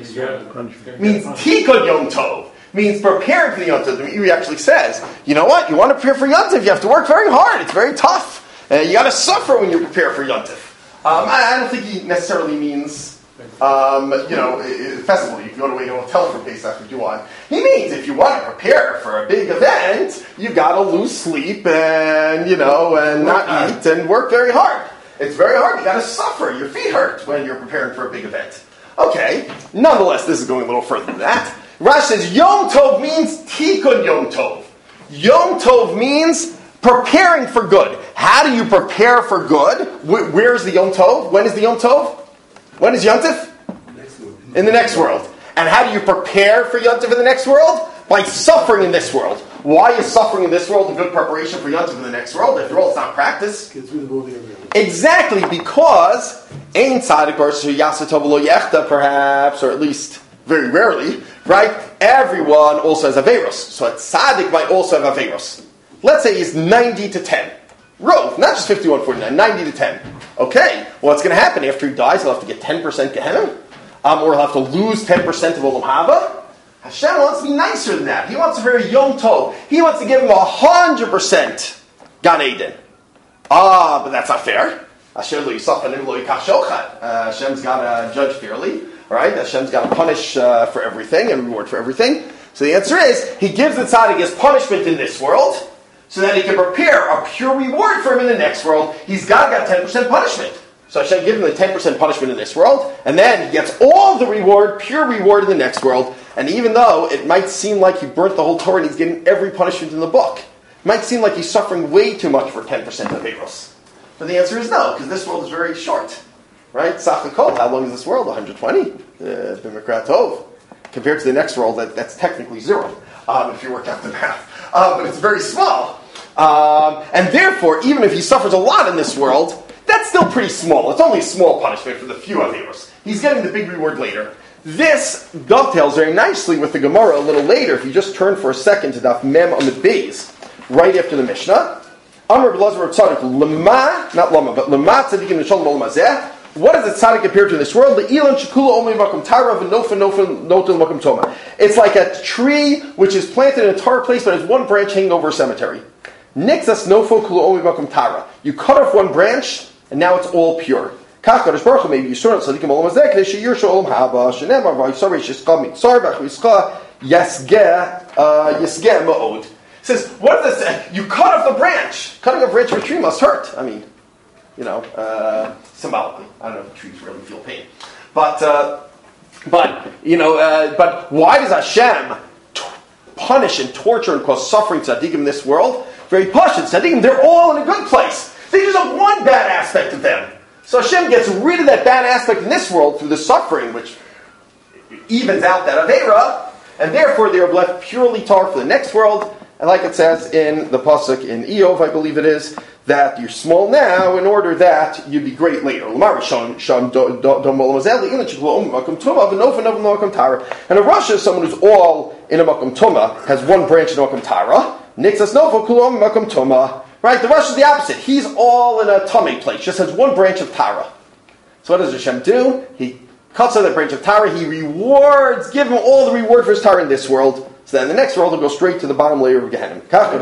Means Tikkun Yom Tov. Means preparing for the Yom Tov. He actually says, you know what? You want to prepare for Yom Tov, you have to work very hard. It's very tough. Uh, you got to suffer when you prepare for Yom Tov. Um, I, I don't think he necessarily means... Um, you know, festival, you can go away to a hotel for Pesach if you want. He means if you want to prepare for a big event, you got to lose sleep and, you know, and not eat and work very hard. It's very hard. You got to suffer. Your feet hurt when you're preparing for a big event. Okay. Nonetheless, this is going a little further than that. Rashi says Yom Tov means Tikkun Yom Tov. Yom Tov means preparing for good. How do you prepare for good? Where is the Yom Tov? When is the Yom Tov? When is Yom Tov? In the next world. And how do you prepare for Yom Tov in the next world? By suffering in this world. Why is suffering in this world a good preparation for Yom Tov in the next world? After all, it's not practice. Exactly, because Ein Tzaddik Baruch Yasa Tov Lo Yechta, perhaps, or at least very rarely, right? Everyone also has Averos. So a Tzaddik might also have Averos. Let's say he's ninety to ten. Rove, not just fifty-one forty-nine, ninety to ten. Okay, well, what's going to happen? After he dies, he'll have to get ten percent Gehenna, um, or he'll have to lose ten percent of Olam Haba. Hashem wants to be nicer than that. He wants to very Yom Tov. He wants to give him one hundred percent Gan Eden. Ah, but that's not fair. Hashem lo yisach anim lo yikach shochat. Hashem's got to judge fairly, right? Hashem's got to punish uh, for everything and reward for everything. So the answer is, he gives the tzaddik his punishment in this world, so that he can prepare a pure reward for him in the next world. He's got to get ten percent punishment. So Hashem gives him the ten percent punishment in this world, and then he gets all the reward, pure reward in the next world. And even though it might seem like he burnt the whole Torah and he's getting every punishment in the book, it might seem like he's suffering way too much for ten percent of Averos. But the answer is no, because this world is very short. Right? Sachakol, how long is this world? one hundred twenty? B'mikrat Tov. Compared to the next world, that, that's technically zero, um, if you work out the math. Uh, but it's very small. Um, and therefore, even if he suffers a lot in this world, that's still pretty small. It's only a small punishment for the few Averos. He's getting the big reward later. This dovetails very nicely with the Gemara a little later. If you just turn for a second to Daf Mem Amud Beis, right after the Mishnah. Amar B'Lazar Tzadik, Lama, not Lama, but Lama Tzadikim Nishon Olam Hazeh. What does the tzaddik appear to in this world? The Ilan Shekula Omei Makom Tara V'Nofa Nofa Notel Makom Toma. It's like a tree which is planted in a tar place, but has one branch hanging over a cemetery. Nixas Nofo Kula Omei Makom Tara. You cut off one branch, and now it's all pure. Kach Kadosh Baruch Hu maybe Yisur Tzadikim Olam Hazeh K'nei Sheyirshu Olam Haba Shenemar V'Yisarei Shishka Mitzar V'Yischa Yasgeh Yasgeh Ma'od. It says, what does this say? You cut off the branch. Cutting off a branch of a tree must hurt. I mean, you know, uh, symbolically. I don't know if trees really feel pain. But, uh, but you know, uh, but why does Hashem t- punish and torture and cause suffering to tzaddikim in this world? Very pashut. Tzaddikim, they're all in a good place. They just have one bad aspect of them. So Hashem gets rid of that bad aspect in this world through the suffering, which evens out that Aveira, and therefore they are left purely tar for the next world. And like it says in the pasuk in Eov, I believe it is, that you're small now in order that you'd be great later. And a Rasha is someone who's all in a Makom Toma, has one branch in a Makom Tara. Right? Right? The Rosh is the opposite. He's all in a tummy place, just has one branch of Tara. So what does Hashem do? He cuts off that branch of Tara, he rewards, give him all the reward for his Tara in this world. So then in the next world, he'll go straight to the bottom layer of Gehenna.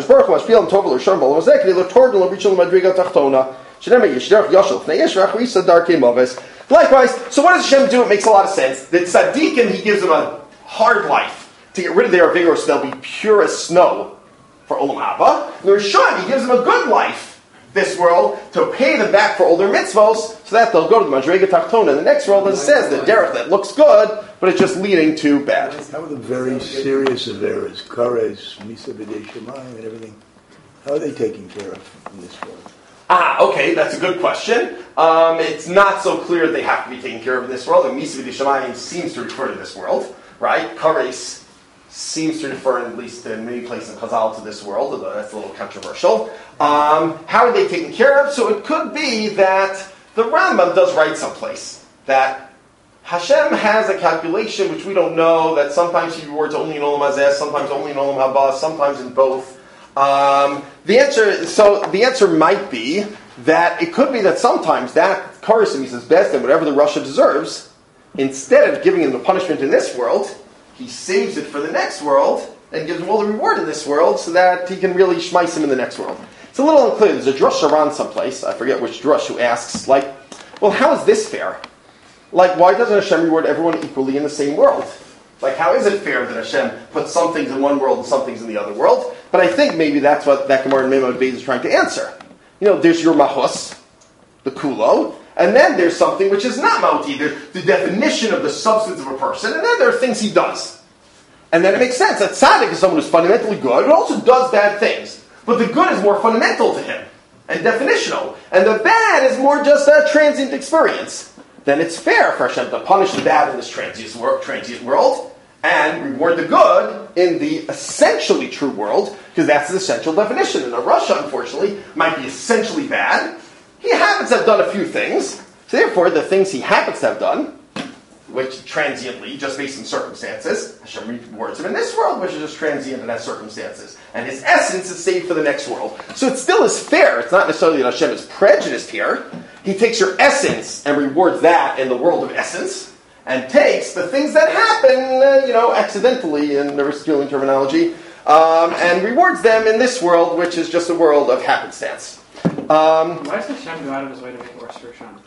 Likewise, so what does Hashem do? It makes a lot of sense. That tzaddikim, he gives them a hard life to get rid of their vigor so they'll be pure as snow for Olam Haba. And the Rishon, he gives them a good life, this world, to pay them back for all their mitzvos, so that they'll go to the Madrega Tachtona in the next world, and it says the derech that looks good, but it's just leading to bad. How are the very serious affairs, Kares, Misa B'dei Shemayim, and everything, how are they taken care of in this world? Ah, okay, that's a good question. Um, it's not so clear that they have to be taken care of in this world. And Misa B'dei Shemayim seems to refer to this world, right? Kares seems to refer, at least in many places in Chazal, to this world, although that's a little controversial. Um, how are they taken care of? So it could be that the Rambam does write someplace that Hashem has a calculation which we don't know, that sometimes he rewards only in Olam Hazeh, sometimes only in Olam Haba, sometimes in both. Um, the answer, so the answer might be that it could be that sometimes that Karesim is his best and whatever the Rasha deserves, instead of giving him the punishment in this world, he saves it for the next world and gives him all the reward in this world so that he can really shmice him in the next world. It's a little unclear. There's a drush around someplace, I forget which drush, who asks, like, well, how is this fair? Like, why doesn't Hashem reward everyone equally in the same world? Like, how is it fair that Hashem puts some things in one world and some things in the other world? But I think maybe that's what that Gemara in Memad Beis is trying to answer. You know, there's your mahus, the kulo, and then there's something which is not mauti. There's the definition of the substance of a person, and then there are things he does. And then it makes sense that tzaddik is someone who's fundamentally good, but also does bad things. But the good is more fundamental to him, and definitional. And the bad is more just a transient experience. Then it's fair for Hashem to punish the bad in this transient world, and reward the good in the essentially true world, because that's the essential definition. And a Rasha, unfortunately, might be essentially bad. He happens to have done a few things, so therefore the things he happens to have done, which transiently, just based on circumstances, Hashem rewards him in this world, which is just transient and has circumstances. And his essence is saved for the next world. So it still is fair. It's not necessarily that Hashem is prejudiced here. He takes your essence and rewards that in the world of essence, and takes the things that happen, uh, you know, accidentally, in the stealing terminology, um, and rewards them in this world, which is just a world of happenstance. Um, Why does Hashem go out of his way to make it worse for Hashem?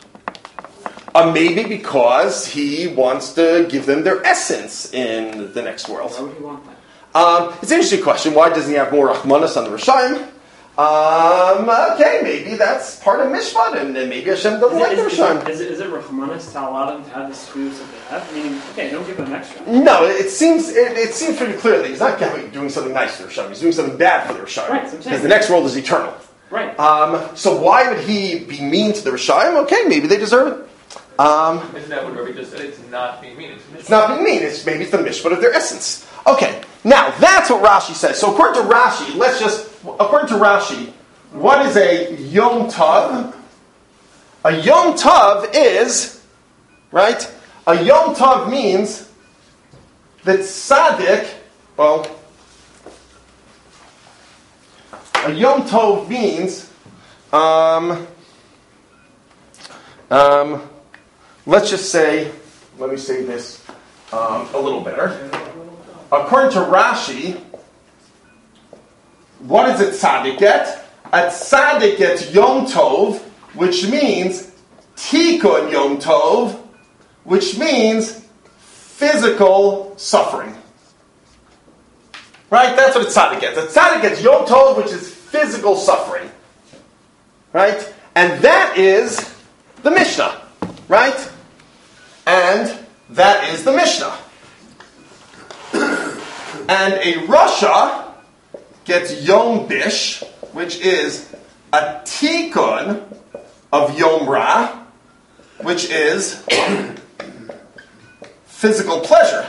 Uh, maybe because he wants to give them their essence in the next world. Why would he want that? Um, it's an interesting question. Why doesn't he have more Rachmanas on the Rishayim? Um, okay, maybe that's part of Mishpat, and then maybe Hashem doesn't Is like it, the is, Rishayim. is, it, is it Rahmanis to allow them to have the screws that they have? Meaning, okay, don't give them extra. No, it seems it, it seems pretty clear that he's not doing something nice for the Rishayim. He's doing something bad for the Rishayim. Right, so I'm saying. Because the next world is eternal. Right. Um, so why would he be mean to the Rishayim? Okay, maybe they deserve it. Um, Isn't that what Rabbi just said? It's not being mean. It's, It's not being mean. It's maybe it's the mishpat of their essence. Okay, now that's what Rashi says. So according to Rashi, let's just according to Rashi, what is a Yom Tov? A Yom Tov is right. A Yom Tov means that tzaddik. Well, a Yom Tov means. Um, um, Let's just say, let me say this um, a little better. According to Rashi, what does a tzaddik get? A tzaddik gets Yom Tov, which means Tikkun Yom Tov, which means physical suffering. Right? That's what a tzaddik gets. A tzaddik gets Yom Tov, which is physical suffering. Right? And that is the Mishnah. Right? And that is the Mishnah. And a Rasha gets Yom Bish, which is a Tikkun of Yom Ra, which is physical pleasure.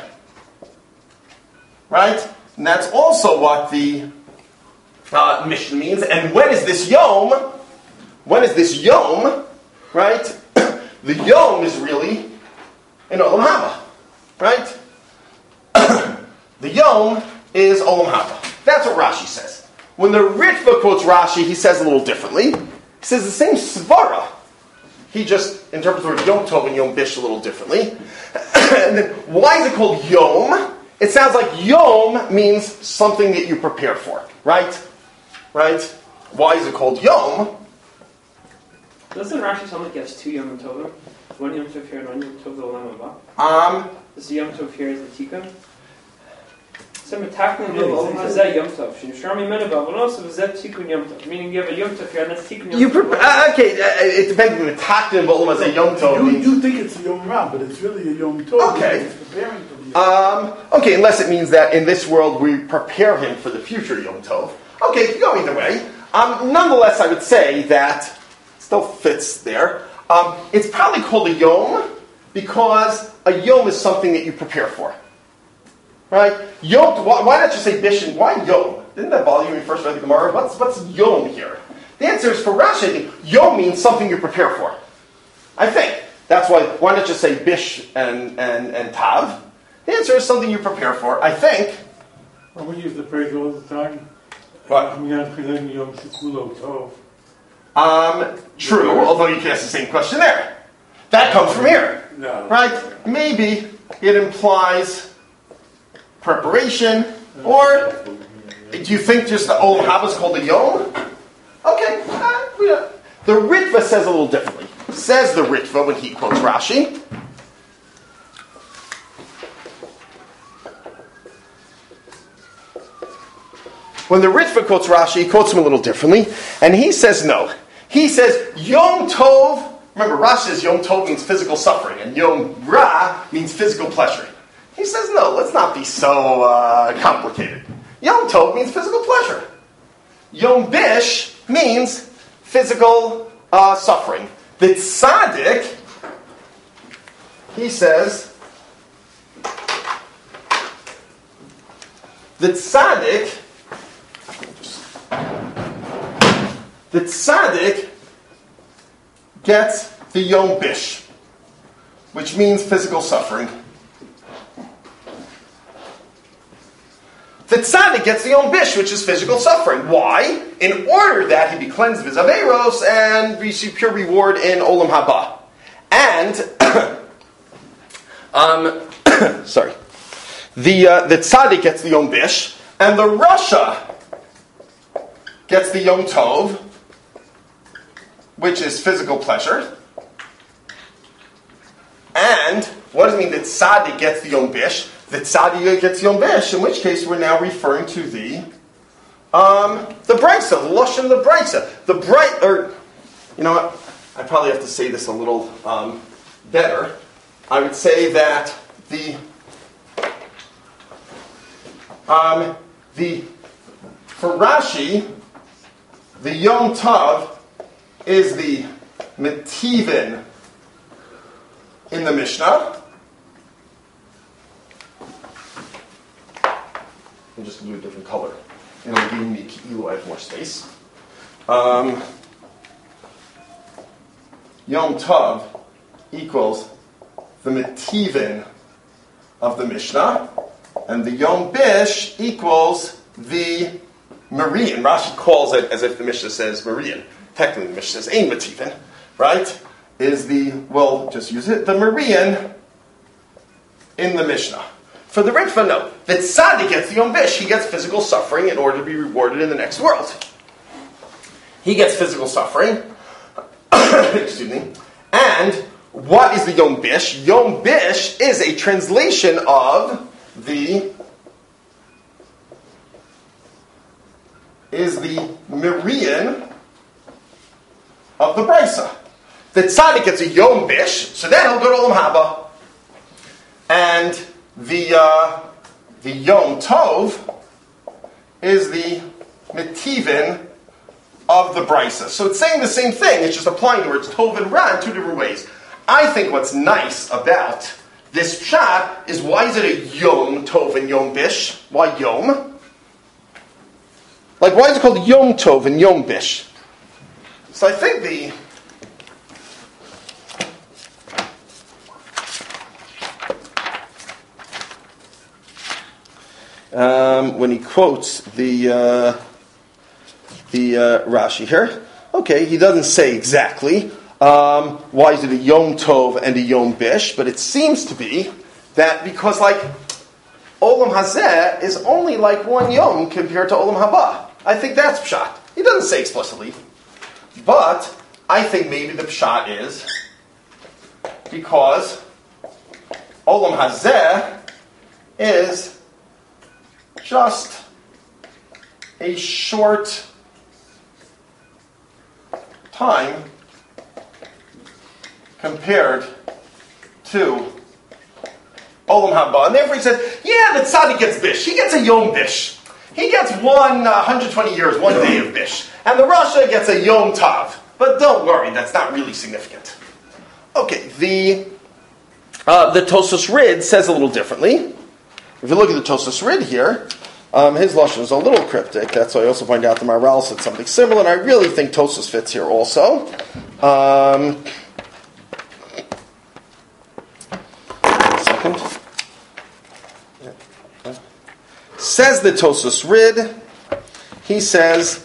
Right? And that's also what the uh, Mishnah means. And when is this Yom? When is this Yom? Right? The Yom is really in Olam Haba, right? The Yom is Olam Haba. That's what Rashi says. When the Ritva quotes Rashi, he says a little differently. He says the same svara. He just interprets the word Yom Tov and Yom Bish a little differently. And then, why is it called Yom? It sounds like Yom means something that you prepare for, right? Right? Why is it called Yom? Doesn't Rashi sound like he has two Yom Tovim? One Yom Tov here and one Yom Tov Olam Haba? Um, This Yom Tov here is the Tikkun. So Metaklim Olam Hazeh Yom Tov. Shnishram Yimenava, but also Hazeh Tikkun Yom Tov. Meaning you have a Yom Tov here and that's Tikkun Yom you Tov. pre- uh, okay, uh, it depends on the Takdim, but Olam Hazeh Yom Tov You, means... you think it's a Yom Ra, but it's really a Yom Tov. Okay. It's preparing for the Yom Um, okay, unless it means that in this world we prepare him for the future Yom Tov. Okay, it can go either way. Um, nonetheless, I would say that it still fits there. Um, it's probably called a Yom because a Yom is something that you prepare for. Right? Yom, why, why not just say Bishin? Why Yom? Didn't that bother you when you first read the Gemara? What's, what's Yom here? The answer is for Rashi, I think Yom means something you prepare for. I think. That's why, why not just say Bish and, and, and Tav? The answer is something you prepare for, I think. Well, we use the phrase all the time. What? Minyan Chilin Yom Shekulo Tov. Um, true, although you can ask the same question there. That comes from here. No. Right? Maybe it implies preparation, or do you think just the Olam Haba is called a Yom? Okay, uh, we don't. The Ritva says a little differently. Says the Ritva when he quotes Rashi. When the Ritva quotes Rashi, he quotes him a little differently, and he says no. He says Yom Tov. Remember, Rashi says Yom Tov means physical suffering, and Yom Ra means physical pleasure. He says no. Let's not be so uh, complicated. Yom Tov means physical pleasure. Yom Bish means physical uh, suffering. The tzaddik, he says, the tzaddik, the tzaddik gets the Yom Bish, which means physical suffering. The tzaddik gets the Yom Bish, which is physical suffering. Why? In order that he be cleansed of his averos and receive pure reward in Olam Haba. And, um, sorry, the uh, the tzaddik gets the Yom Bish, and the Rasha gets the Yom Tov, which is physical pleasure. And what does it mean that tzaddik gets the Yom Bish? The tzaddik gets Yom Bish, in which case we're now referring to the um, the Brisa, the Lashon of the Brisa. The bright, or, you know what, I probably have to say this a little um, better. I would say that the um, the for Rashi, the Yom Tov is the Metivin in the Mishnah. I'm just going to do a different color. And it'll give me Ki'ilu, I have more space. Um, Yom Tov equals the Metivin of the Mishnah. And the Yom Bish equals the Marian. Rashi calls it as if the Mishnah says Marian. Technically the Mishnah says Ein Metivin, right? Is the, we'll just use it, the Marian in the Mishnah. For the Ritva, no. The tzaddik gets the Yom Bish. He gets physical suffering in order to be rewarded in the next world. He gets physical suffering. Excuse me. And what is the Yom Bish? Yom Bish is a translation of the is the Mirian of the Brisa. The tzaddik gets a Yom Bish, so then he'll go to Olam Haba. And the uh, the Yom Tov is the Metivin of the Brisa. So it's saying the same thing, it's just applying the words Tov and Ra in two different ways. I think what's nice about this pshat is, why is it a Yom Tov and Yom Bish? Why Yom? Like, why is it called Yom Tov and Yom Bish? So I think the Um, when he quotes the uh, the uh, Rashi here. Okay, he doesn't say exactly um, why is it a Yom Tov and a Yom Bish, but it seems to be that because like Olam Hazeh is only like one Yom compared to Olam Haba. I think that's Pshat. He doesn't say explicitly, but I think maybe the Pshat is because Olam Hazeh is just a short time compared to Olam Haba. And therefore he says, yeah, the tzaddik gets bish. He gets a yom bish. He gets one uh, one hundred twenty years, one day of bish. And the Rasha gets a yom tav. But don't worry, that's not really significant. Okay, the uh, the Tosfos Rid says a little differently. If you look at the Tosfos Rid here, um, his lashon is a little cryptic. That's why I also point out the Maharal said something similar, and I really think Tosfos fits here also. Um, second. Says the Tosfos Rid, he says,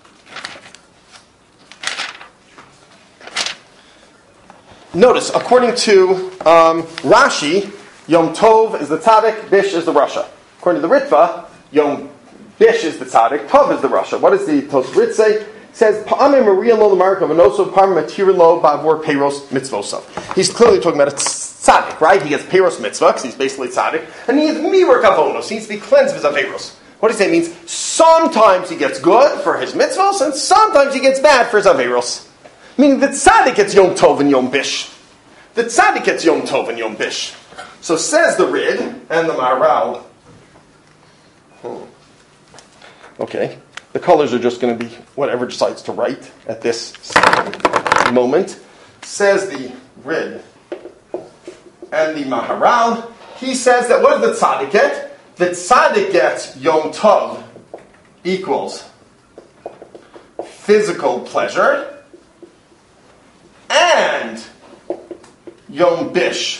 notice, according to um, Rashi, Yom Tov is the tzaddik, Bish is the Rasha. According to the Ritva, Yom Bish is the tzaddik, Tov is the Rasha. What does the Tosfos Rid say? It says, Pa'ame Maria lo l'mark of anoso par matir lo ba'avor peiros mitzvosav. He's clearly talking about a tzaddik, right? He gets peiros mitzvah, because he's basically tzaddik, and he has miwar kavonos, he needs to be cleansed of his averos. What does he say? It means sometimes he gets good for his mitzvahs, and sometimes he gets bad for his averos. Meaning the tzaddik gets Yom Tov and Yom Bish. The tzaddik gets Yom Tov and Yom Bish. So says the Rid and the Maharal. Hmm. Okay, the colors are just going to be whatever decides to write at this moment. Says the Rid and the Maharal. He says that what does the tzaddik get? The tzaddik gets Yom Tov equals physical pleasure and Yom Bish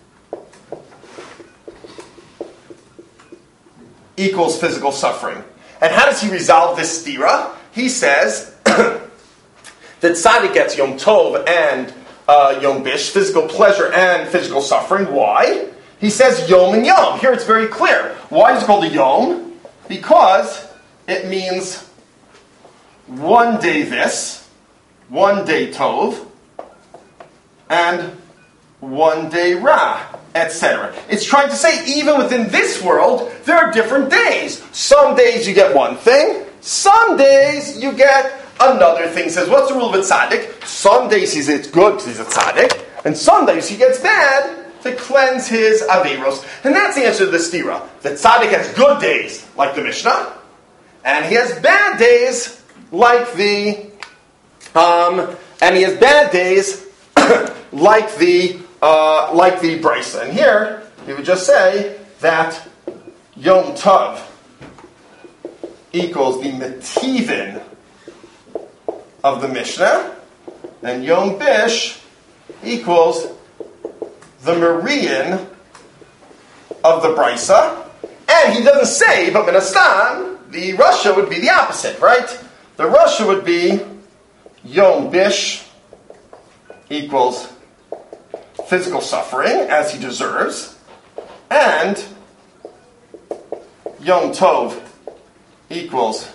equals physical suffering. And how does he resolve this stira? He says that tzaddik gets Yom Tov and uh, Yom Bish, physical pleasure and physical suffering. Why? He says Yom and Yom. Here it's very clear. Why is it called a Yom? Because it means one day this, one day Tov, and one day Ra, et cetera. It's trying to say even within this world, there are different days. Some days you get one thing, some days you get another thing. He says, what's the rule of a tzaddik? Some days he's it's good because he's a tzaddik, and some days he gets bad to cleanse his averos. And that's the answer to the stira. The tzaddik has good days, like the Mishnah, and he has bad days, like the, um, and he has bad days, like the, uh, like the Brisa. And here, he would just say that Yom Tov equals the Metivin of the Mishnah, and Yom Bish equals the Marian of the Brisa. And he doesn't say, but Minastan, the Rasha would be the opposite, right? The Rasha would be Yom Bish equals physical suffering, as he deserves, and Yom Tov equals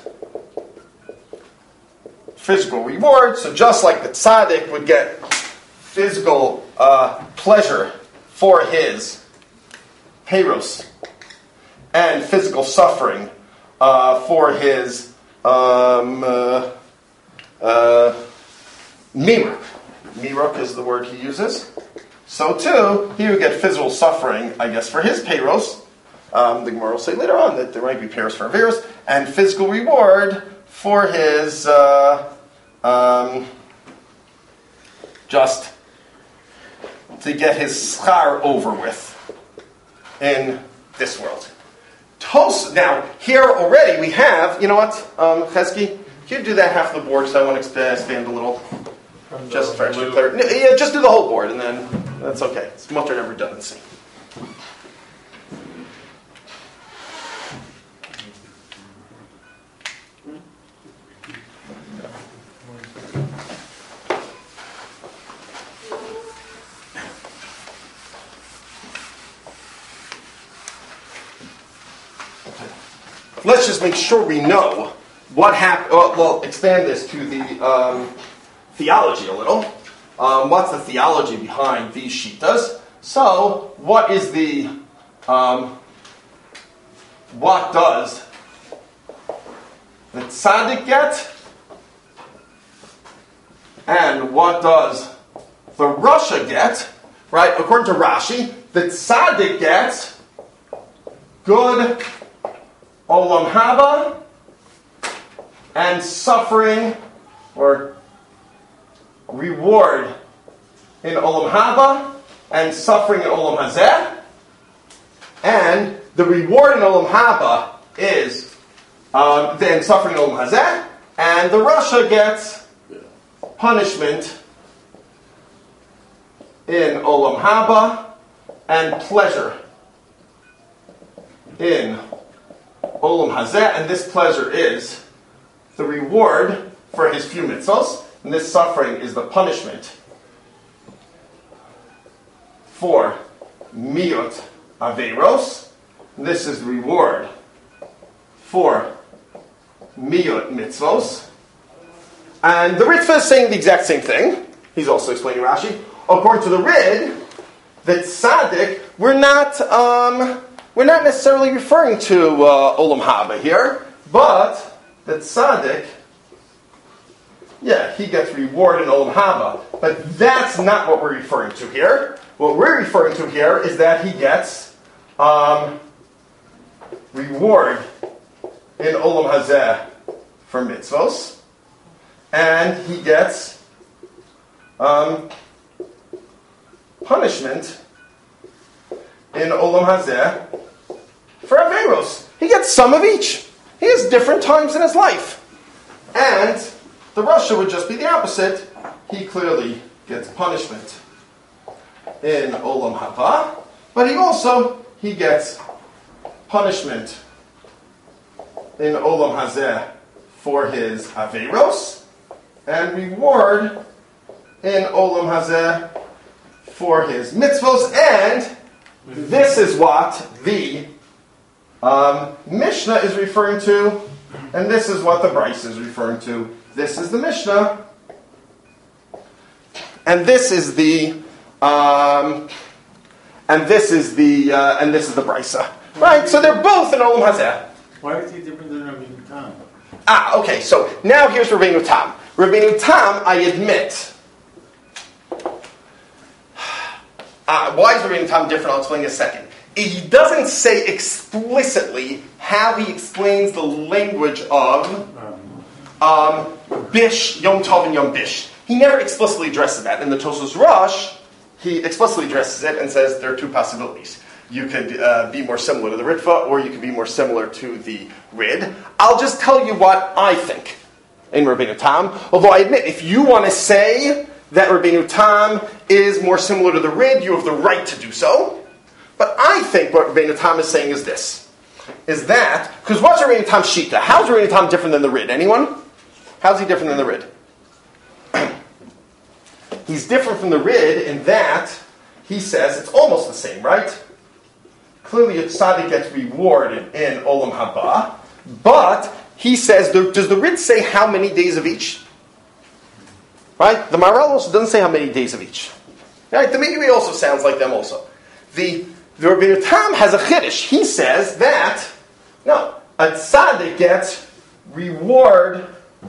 physical reward. So just like the tzaddik would get physical uh, pleasure for his peiros and physical suffering uh, for his um, uh, uh, miruk. Miruk is the word he uses. So too, he would get physical suffering, I guess, for his peiros. Um, the Gemara will say later on that there might be peiros for averos, and physical reward for his uh, um, just to get his schar over with in this world. Tos, now, here already we have, you know what, um, Chesky, can you do that half of the board because I want to expand, expand a little? Just for extra clarity. Yeah, just do the whole board and then that's okay. It's mutter and redundancy. let's just make sure we know what happened. Well, well, expand this to the um, theology a little. Um, what's the theology behind these shitas? So, what is the, um, what does the tzaddik get? And what does the rasha get? Right, according to Rashi, the tzaddik gets good olam haba and suffering or reward in olam haba and suffering in olam hazeh. And the reward in olam haba is um, then suffering in olam hazeh, and the rasha gets punishment in olam haba and pleasure in olam hazeh, and this pleasure is the reward for his few mitzvos, and this suffering is the punishment for miut averos. This is the reward for miut mitzvos. And the Ritva is saying the exact same thing. He's also explaining Rashi. According to the Rid, the tzaddik, we're not um, we're not necessarily referring to uh, olam haba here, but the tzaddik, yeah, he gets reward in olam haba, but that's not what we're referring to here. What we're referring to here is that he gets um, reward in olam hazeh for mitzvos, and he gets um, punishment in olam hazeh for averos. He gets some of each. He has different times in his life. And the rasha would just be the opposite. He clearly gets punishment in olam haba, but he also, he gets punishment in olam hazeh for his averos, and reward in olam hazeh for his mitzvos. And this is what the um, Mishnah is referring to, and this is what the Bryce is referring to. This is the Mishnah, and this is the um, and this is the uh, and this is the Brisa. Right? So they're both in olam hazeh. Why is he different than Rabbi Tam? Ah, okay. So now here's Rabbeinu Tam. Rabbeinu Tam, I admit. Uh, why is Rabbeinu Tam different? I'll explain in a second. He doesn't say explicitly how he explains the language of um, Bish, Yom Tov, and Yom Bish. He never explicitly addresses that. In the Tosfos Rosh, he explicitly addresses it and says there are two possibilities. You could uh, be more similar to the Ritva, or you could be more similar to the Rid. I'll just tell you what I think in Rabbeinu Tam. Although I admit, if you want to say that Rabbeinu Tam is more similar to the Rid, you have the right to do so. But I think what Rabbeinu Tam is saying is this. Is that, because what's Rabbeinu Tam's Shita? How's Rabbeinu Tam different than the Rid? Anyone? How's he different than the Rid? He's different from the Rid in that he says it's almost the same, right? Clearly a tzaddik gets rewarded in olam haba, but he says, does the Rid say how many days of each? Right? The Maharal also doesn't say how many days of each. Right? The Meiri also sounds like them also. The, the Rabbeinu Tam has a chiddush. He says that, no, a tzaddik gets reward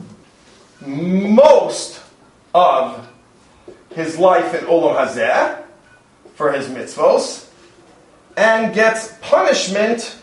most of his life in olam hazeh for his mitzvos, and gets punishment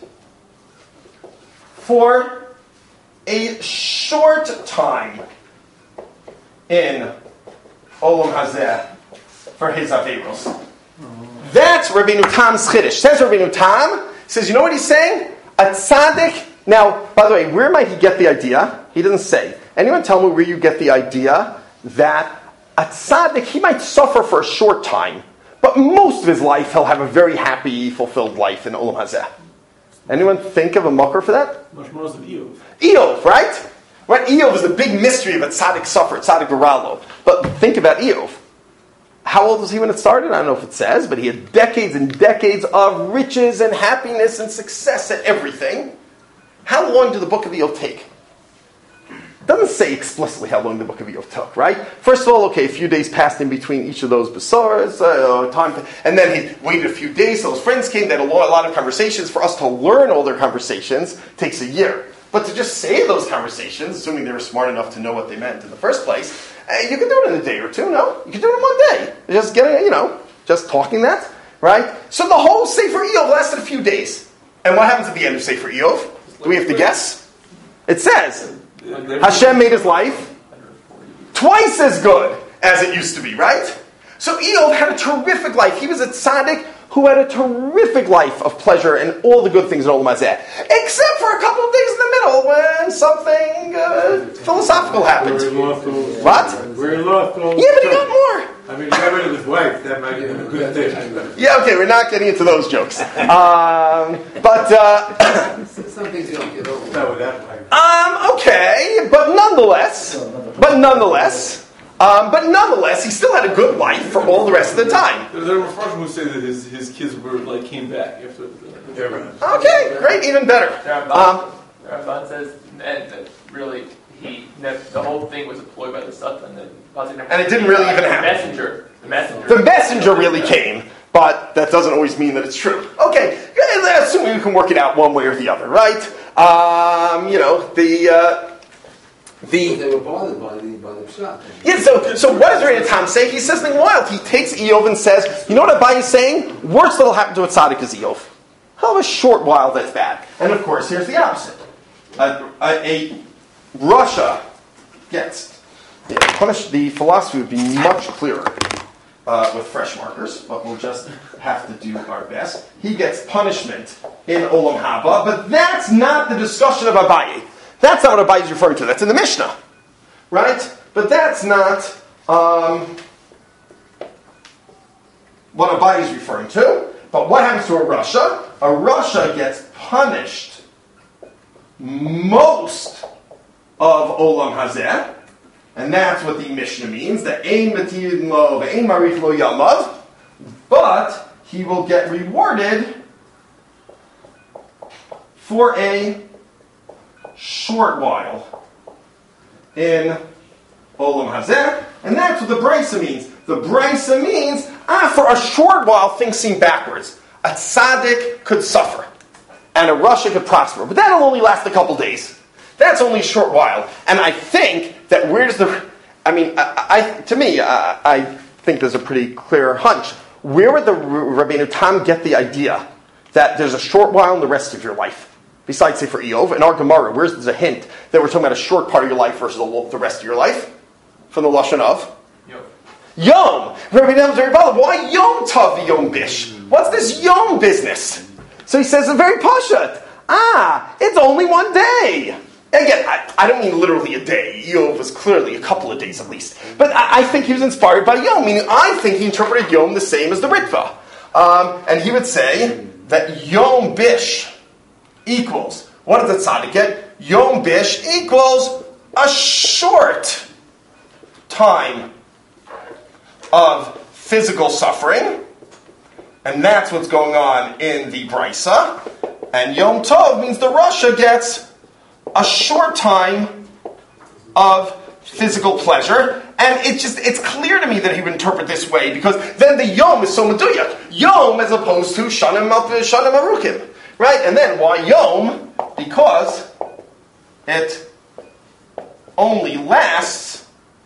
for a short time in olam hazeh for his averos. That's Rabbeinu Tam's chiddush. Says Rabbeinu Tam, says, you know what he's saying? A tzaddik. Now, by the way, where might he get the idea? He doesn't say. Anyone tell me where you get the idea that a tzaddik, he might suffer for a short time, but most of his life he'll have a very happy, fulfilled life in olam hazeh? Anyone think of a mucker for that? Much more than Eov. Eov, right? Right? Eov is the big mystery of a tzaddik suffer, tzaddik garalo. But think about Eov. How old was he when it started? I don't know if it says, but he had decades and decades of riches and happiness and success at everything. How how long did the book of Iyov take? It doesn't say explicitly how long the book of Iyov took, right? First of all, okay, a few days passed in between each of those basaras, uh, time, to, and then he waited a few days till his friends came. They had a lot, a lot of conversations. For us to learn all their conversations takes a year. But to just say those conversations, assuming they were smart enough to know what they meant in the first place, uh, you can do it in a day or two, no? You can do it in one day. Just getting, you know, just talking that, right? So the whole Sefer Iyov lasted a few days. And what happens at the end of Sefer Iyov? Do we have to guess? It says, Hashem made his life twice as good as it used to be, right? So Iyov had a terrific life. He was a tzaddik who had a terrific life of pleasure and all the good things in Olam Hazeh. Except for a couple of days in the middle when something uh, philosophical happened. Where he lost all, What? Where he lost all Yeah, but he got more. I mean, he got rid of his wife. That might have been a good thing. Yeah, okay, we're not getting into those jokes. Um, but, uh, Some things you don't get over. Not with that wife. um, okay, but nonetheless, but nonetheless, um, but nonetheless, he still had a good life for all the rest of the time. There, there were Farshim who say that his, his kids were like came back after. The, Okay, great, even better. Ramban, Um, Ramban says, and that really, he, that the whole thing was employed by the Satan, and, And it didn't really even the happen. messenger, the messenger. The messenger really came, but that doesn't always mean that it's true. Okay, assuming we can work it out one way or the other, right? Um, you know, the... Uh, the They were bothered by the by the pshat. Yeah, so, so what does Reina Tam say? He says something wild. He takes Iyov and says, you know what Abai is saying? Worst that'll happen to a tzaddik is Iyov. How a short while that's bad. And of course, here's the opposite. A, a, a Russia gets yeah, punished. The philosophy would be much clearer uh, with fresh markers, but we'll just have to do our best. He gets punishment in Olam Haba, but that's not the discussion of Abaye. That's not what Abaye is referring to. That's in the Mishnah, right? But that's not um, what Abaye is referring to. But what happens to a Rasha? A Rasha gets punished most of Olam Hazeh, and that's what the Mishnah means. The Ein Matid Lo, Ein Marich Lo Yamav. But he will get rewarded for a short while in Olam Hazeh, and that's what the Brisa means. The Brisa means, ah, for a short while things seem backwards. A tzaddik could suffer, and a Rasha could prosper, but that'll only last a couple days. That's only a short while, and I think that where's the? I mean, I, I to me, I, I think there's a pretty clear hunch. Where would the Rabbeinu Tam get the idea that there's a short while in the rest of your life? Besides, say, for Iyov, in our Gemara, where's there's a hint that we're talking about a short part of your life versus the rest of your life? From the Lashon of? Yom. Yom! Rabbi Tam is very bothered. Why Yom Tov Yom Bish? What's this Yom business? So he says, it's very pashat. Ah, it's only one day. Again, I, I don't mean literally a day. Yom was clearly a couple of days at least. But I, I think he was inspired by Yom, meaning I think he interpreted Yom the same as the Ritva. Um, and he would say that Yom Bish equals, what does the tzaddik get? Yom Bish equals a short time of physical suffering. And that's what's going on in the Brisa. And Yom Tov means the Rasha gets a short time of physical pleasure. And it's just, it's clear to me that he would interpret this way, because then the Yom is so meduyak. Yom as opposed to Shanim Shanim Arukim. Right? And then why Yom? Because it only lasts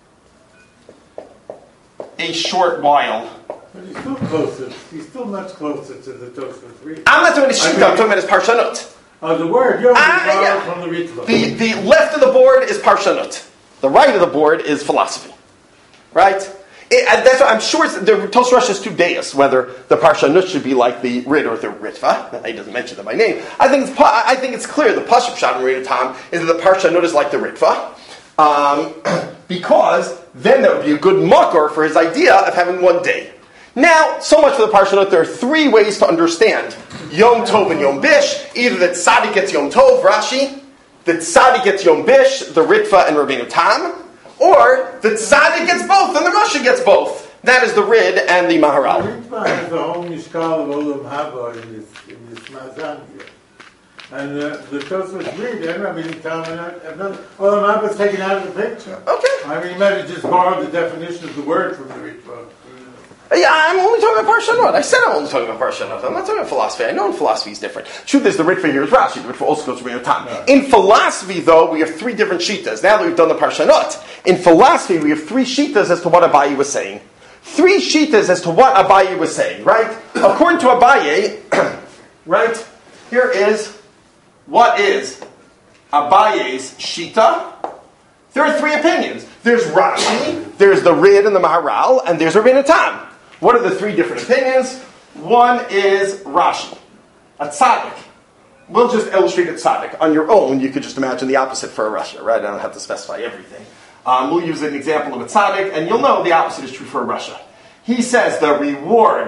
a short while. But he's still closer. He's still much closer to the Tosfos reading. I'm not doing a shita, I'm talking about his parshanut. Oh, the word Yom is Ah, borrowed yeah. from the Ritva. The, the left of the board is parshanut. The right of the board is philosophy. Right? It, and that's why I'm sure it's, the Tosfos Rosh is two days, whether the parshanut should be like the Rid or the Ritva. He doesn't mention them by name. I think it's I think it's clear the Pashup Pshat in Tam is that the parshanut is like the Ritva. Um, because then that would be a good makor for his idea of having one day. Now, so much for the parshanut, there are three ways to understand Yom Tov and Yom Bish. Either that Tzaddik gets Yom Tov, Rashi, that Tzaddik gets Yom Bish, the Ritva and Rabbeinu Tam, or the Tzaddik gets both and the Rasha gets both. That is the Rid and the Maharal. The Ritva has the whole mishkal of Olam Haba in this, in this Mazan here. And uh, the Tosfos read, they're not reading Tam and another. Well, the map is taken out of the picture. Okay. I mean, you might have just borrowed the definition of the word from the Ritva. Yeah, I'm only talking about Parshanot. I said I'm only talking about Parshanot. I'm not talking about philosophy. I know in philosophy is different. Truth is, the Ritva here is Rashi. The Ritva also goes to Rabbeinu Tam. Yeah. In philosophy, though, we have three different shitas. Now that we've done the Parshanot, in philosophy, we have three shitas as to what Abaye was saying. Three shitas as to what Abaye was saying, right? According to Abaye, right, here is what is Abaye's shita. There are three opinions. There's Rashi, there's the Rid and the Maharal, and there's Rabbeinu Tam. What are the three different opinions? One is Rashi, a tzaddik. We'll just illustrate a tzaddik. On your own, you could just imagine the opposite for a Rasha, right? I don't have to specify everything. Um, we'll use an example of a tzaddik, and you'll know the opposite is true for a Rasha. He says the reward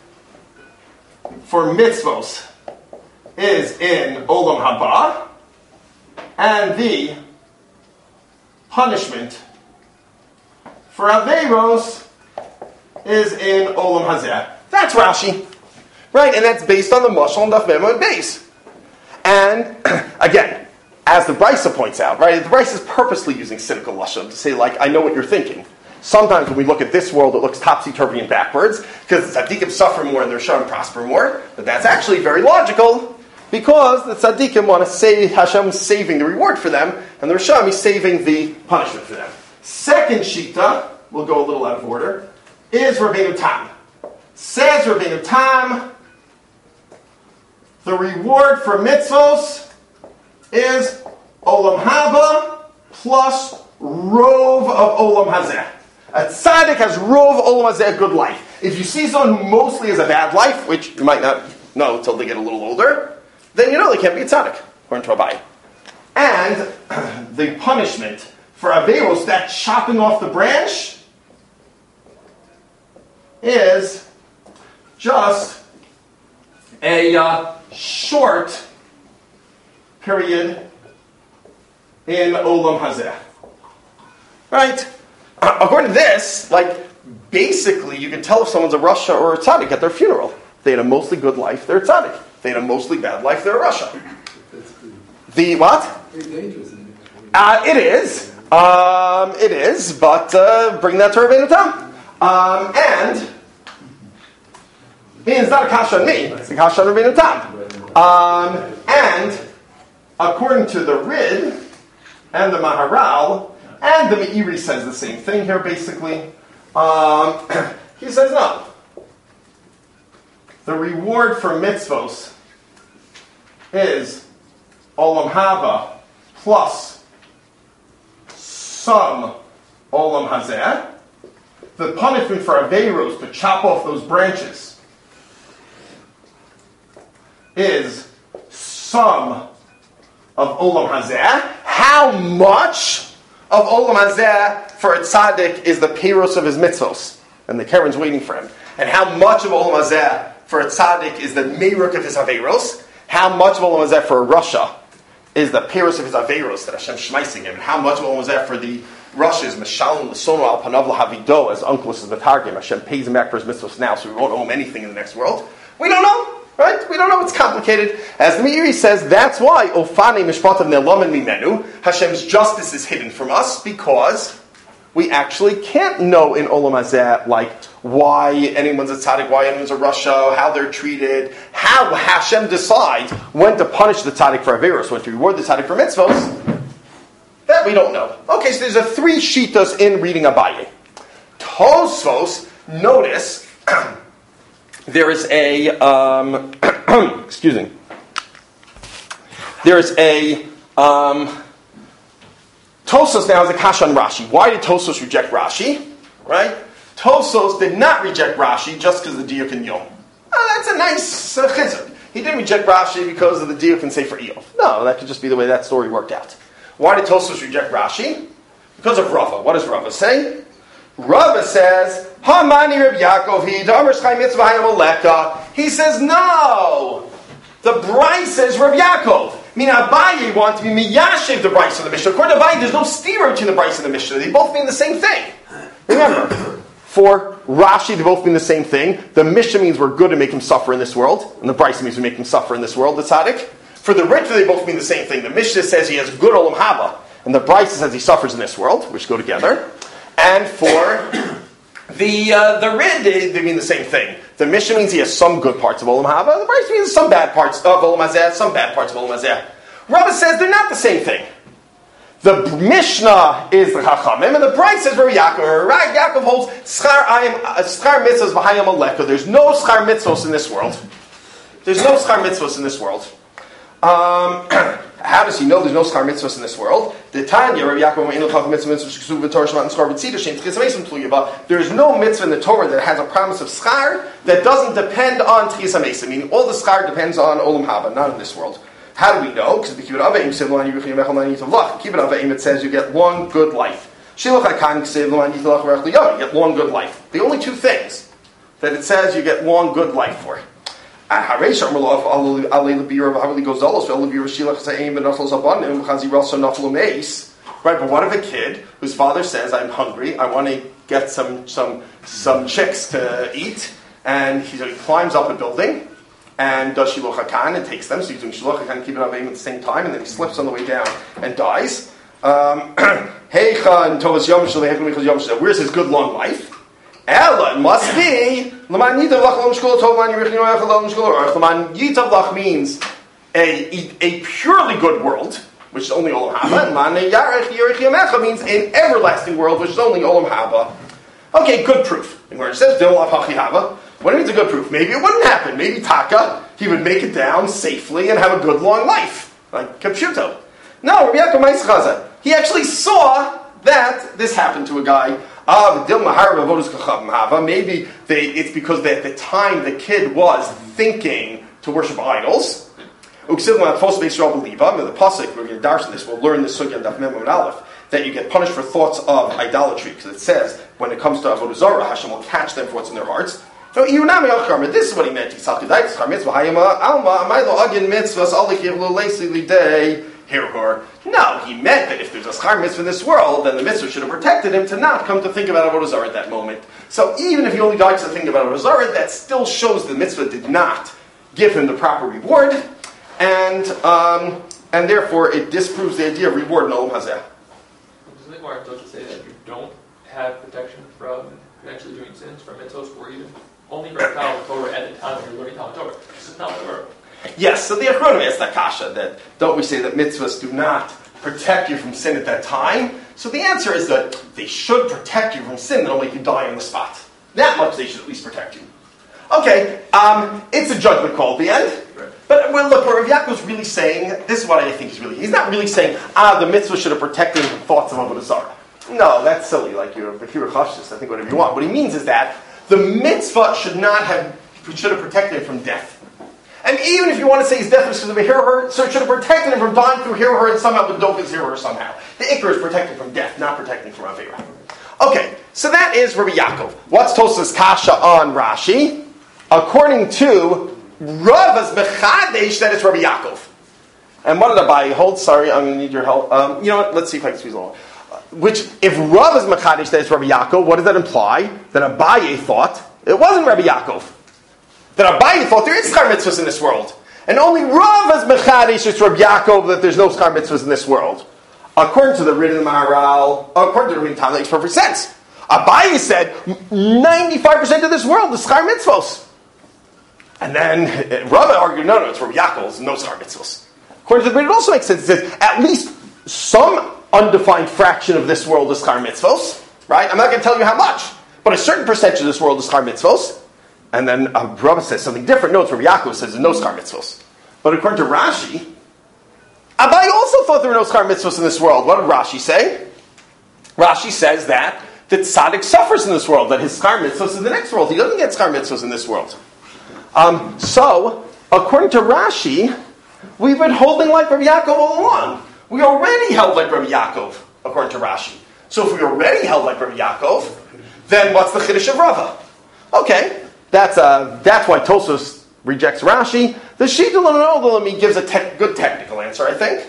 for mitzvos is in Olam Haba, and the punishment for Aveiros is in Olam Hazeh. That's Rashi. Right? And that's based on the Mashal and Daf Memo and base. And, again, as the Brisa points out, right, the Brisa is purposely using cynical lashon to say, like, I know what you're thinking. Sometimes when we look at this world, it looks topsy-turvy and backwards, because the tzaddikim suffer more and the Rishon prosper more. But that's actually very logical, because the tzaddikim want to say Hashem is saving the reward for them, and the Rishon is saving the punishment for them. Second shita, we'll go a little out of order, is Rabbeinu Tam. Says Rabbeinu Tam, the reward for mitzvos is Olam Haba plus Rov of Olam Hazeh. A tzaddik has Rov Olam Hazeh, good life. If you see someone who mostly has a bad life, which you might not know until they get a little older, then you know they can't be a tzaddik, according to Abaye. And the punishment for Aveiros, that chopping off the branch, is just a uh, short period in Olam Hazeh. Right? Uh, according to this, like, basically you can tell if someone's a Rasha or a tzaddik at their funeral. If they had a mostly good life, they're a tzaddik. If they had a mostly bad life, they're a Rasha. The what? Very dangerous. Uh, it is. Um, it is, but uh, bring that to Rabbeinu Tam. Um, and it's not a kasha on me, it's a kasha on Rabbeinu Tam. Um, and according to the Rid and the Maharal, and the Meiri says the same thing here basically, um, he says no. The reward for mitzvos is Olam Haba plus some Olam Hazeh. The punishment for Aveiros, to chop off those branches, is some of Olam Hazeh. How much of Olam Hazeh for a tzaddik is the peiros of his mitzvos? And the Karen's waiting for him. And how much of Olam Hazeh for a tzaddik is the meiruk of his Aveiros? How much of Olam Hazeh for a Rasha is the peiros of his Aveiros that Hashem shmeising him? And how much of Olam Hazeh for the Rasha is Meshalim L'sono al Panav L'Havido, as Uncle is the Targum. Hashem pays him back for his mitzvos now, so we won't owe him anything in the next world. We don't know. Right? We don't know. It's complicated. As the Meiri says, that's why Ofane Mishpatav Ne'elamen Mimenu, Hashem's justice is hidden from us, because we actually can't know in Olam Hazeh, like, why anyone's a tzaddik, why anyone's a Rasha, how they're treated, how Hashem decides when to punish the tzaddik for Aveiros, when to reward the tzaddik for mitzvos. That we don't know. Okay, so there's a three shitas in reading Abaye. Tosfos, notice, there is a, um, excuse me, there is a, um, Tosfos now has a kasha on Rashi. Why did Tosfos reject Rashi? Right? Tosfos did not reject Rashi just because of the diuk and yom. Oh, that's a nice uh, chizuk. He didn't reject Rashi because of the diuk and Sefer Eov. No, that could just be the way that story worked out. Why did Tosfos reject Rashi? Because of Rava. What does Rava say? Rava says, Hamani Reb Yaakov he Damar Shchai Mitzvah Hayamaleka. He says, no! The Brisa says Reb Yaakov. I mean, Abaye wanted to be miyashiv the Brisa of the Mishnah. According to Abaye, there's no stira between the Brisa and the Mishnah. They both mean the same thing. Remember, for Rashi, they both mean the same thing. The Mishnah means we're good and make him suffer in this world, and the Brisa means we make him suffer in this world, the tzaddik. For the rich, they both mean the same thing. The Mishnah says he has good olam haba, and the Brisa says he suffers in this world, which go together. And for the uh, the rid, they, they mean the same thing. The Mishnah means he has some good parts of olam haba. The Brisa means some bad parts of olam hazeh, some bad parts of olam hazeh. Rava says they're not the same thing. The Mishnah is the Chachamim, and the Brisa says Rabbi Yaakov. Rabbi Yaakov holds schar ayim, schar mitzvahs v'hayim aleka. There's no schar mitzvahs in this world. There's no schar mitzvahs in this world. Um, how does he know there's no schar mitzvahs in this world? The Tanya, Rabbi Yaakov, there is no mitzvah in the Torah that has a promise of schar that doesn't depend on tchiyas hamesa, meaning all the schar depends on olam haba, not in this world. How do we know? Because the Kibbut Avayim says, Kibbut Avayim, it says you get long, good life. You get long, good life. The only two things that it says you get long, good life for. Right, but what if a kid whose father says, I'm hungry, I want to get some some some chicks to eat, and he, he climbs up a building, and does Shiluch HaKan and takes them, so he's doing Shiluch HaKan and Kibbut Avayim at the same time, and then he slips on the way down and dies. Um, where's his good long life? Ella, it must be Laman Yitav means a, a purely good world, which is only Olam Haba, and Man Yarech Yerech Yamecha means an everlasting world, which is only Olam Haba. Okay, good proof. And where it says Dilaf Hachi Haba, what means a good proof? Maybe it wouldn't happen. Maybe Taka, he would make it down safely and have a good long life, like Kapshuto. No, Rabbi Yaakov Ma'is Chaza, he actually saw that this happened to a guy. Maybe they, it's because they, at the time the kid was thinking to worship idols. The pasuk, we're going to darshan this, we'll learn this sugya in Daf Mem and Aleph, that you get punished for thoughts of idolatry, because it says, when it comes to Avodah Zarah, Hashem will catch them for what's in their hearts. So, this is what he meant. No, he meant that if there's a schar mitzvah in this world, then the mitzvah should have protected him to not come to think about Avodah Zarah at that moment. So even if he only died to think about Avodah Zarah, that still shows the mitzvah did not give him the proper reward, and um, and therefore it disproves the idea of reward in Olam Hazeh. Doesn't it more to say that you don't have protection from actually doing sins, from mitzvahs, or even only from Talmud Torah at the time when you're learning Talmud Torah? This is not Torah. Yes, so the Achronim asked that kasha, that don't we say that mitzvahs do not protect you from sin at that time? So the answer is that they should protect you from sin, they'll make you die on the spot. That much they should at least protect you. Okay, um, it's a judgment call at the end. Right. But well, look, what Rav Yaakov's really saying, this is what I think he's really, he's not really saying, ah, the mitzvah should have protected him from thoughts of Avodah Zarah. No, that's silly, like you're a Bekira Chashis, I think whatever you want. What he means is that the mitzvah should not have, should have protected him from death. And even if you want to say his death was because of a hero, so it should have protected him from dying through hero and somehow the dope is hero somehow. The ikr is protecting from death, not protecting from Avera. Okay, so that is Rabbi Yaakov. What's Tosafos kasha on Rashi? According to Rava's Mechadesh, that is Rabbi Yaakov. And what did Abaye hold? Sorry, I'm going to need your help. Um, you know what? Let's see if I can squeeze along. Which, if Rava's Mechadesh, that is Rabbi Yaakov, what does that imply? That Abaye thought it wasn't Rabbi Yaakov. That Abaye thought there is schar mitzvahs in this world. And only Rav is Mechadesh, it's Rabbi Yaakov, that there's no schar mitzvahs in this world. According to the Rid and the Maharal, according to the Rid and Tam, that makes perfect sense. Abaye said, ninety-five percent of this world is schar mitzvahs. And then Rav argued, no, no, it's Rabbi Yaakov, it's no schar mitzvahs. According to the Rid, it also makes sense. It says, at least some undefined fraction of this world is schar mitzvahs. Right? I'm not going to tell you how much, but a certain percentage of this world is schar mitzvahs. And then uh, Rava says something different. No, it's Rabbi Yaakov says there's no schar mitzvahs. But according to Rashi, Abaye also thought there were no schar mitzvahs in this world. What did Rashi say? Rashi says that the tzaddik suffers in this world, that his schar mitzvahs in the next world. He doesn't get schar mitzvahs in this world. Um, so, according to Rashi, we've been holding like Rabbi Yaakov all along. We already held like Rabbi Yaakov, according to Rashi. So if we already held like Rabbi Yaakov, then what's the chiddush of Rava? Okay. That's uh, that's why Tosafos rejects Rashi. The Shita L'Nolami gives a te- good technical answer, I think.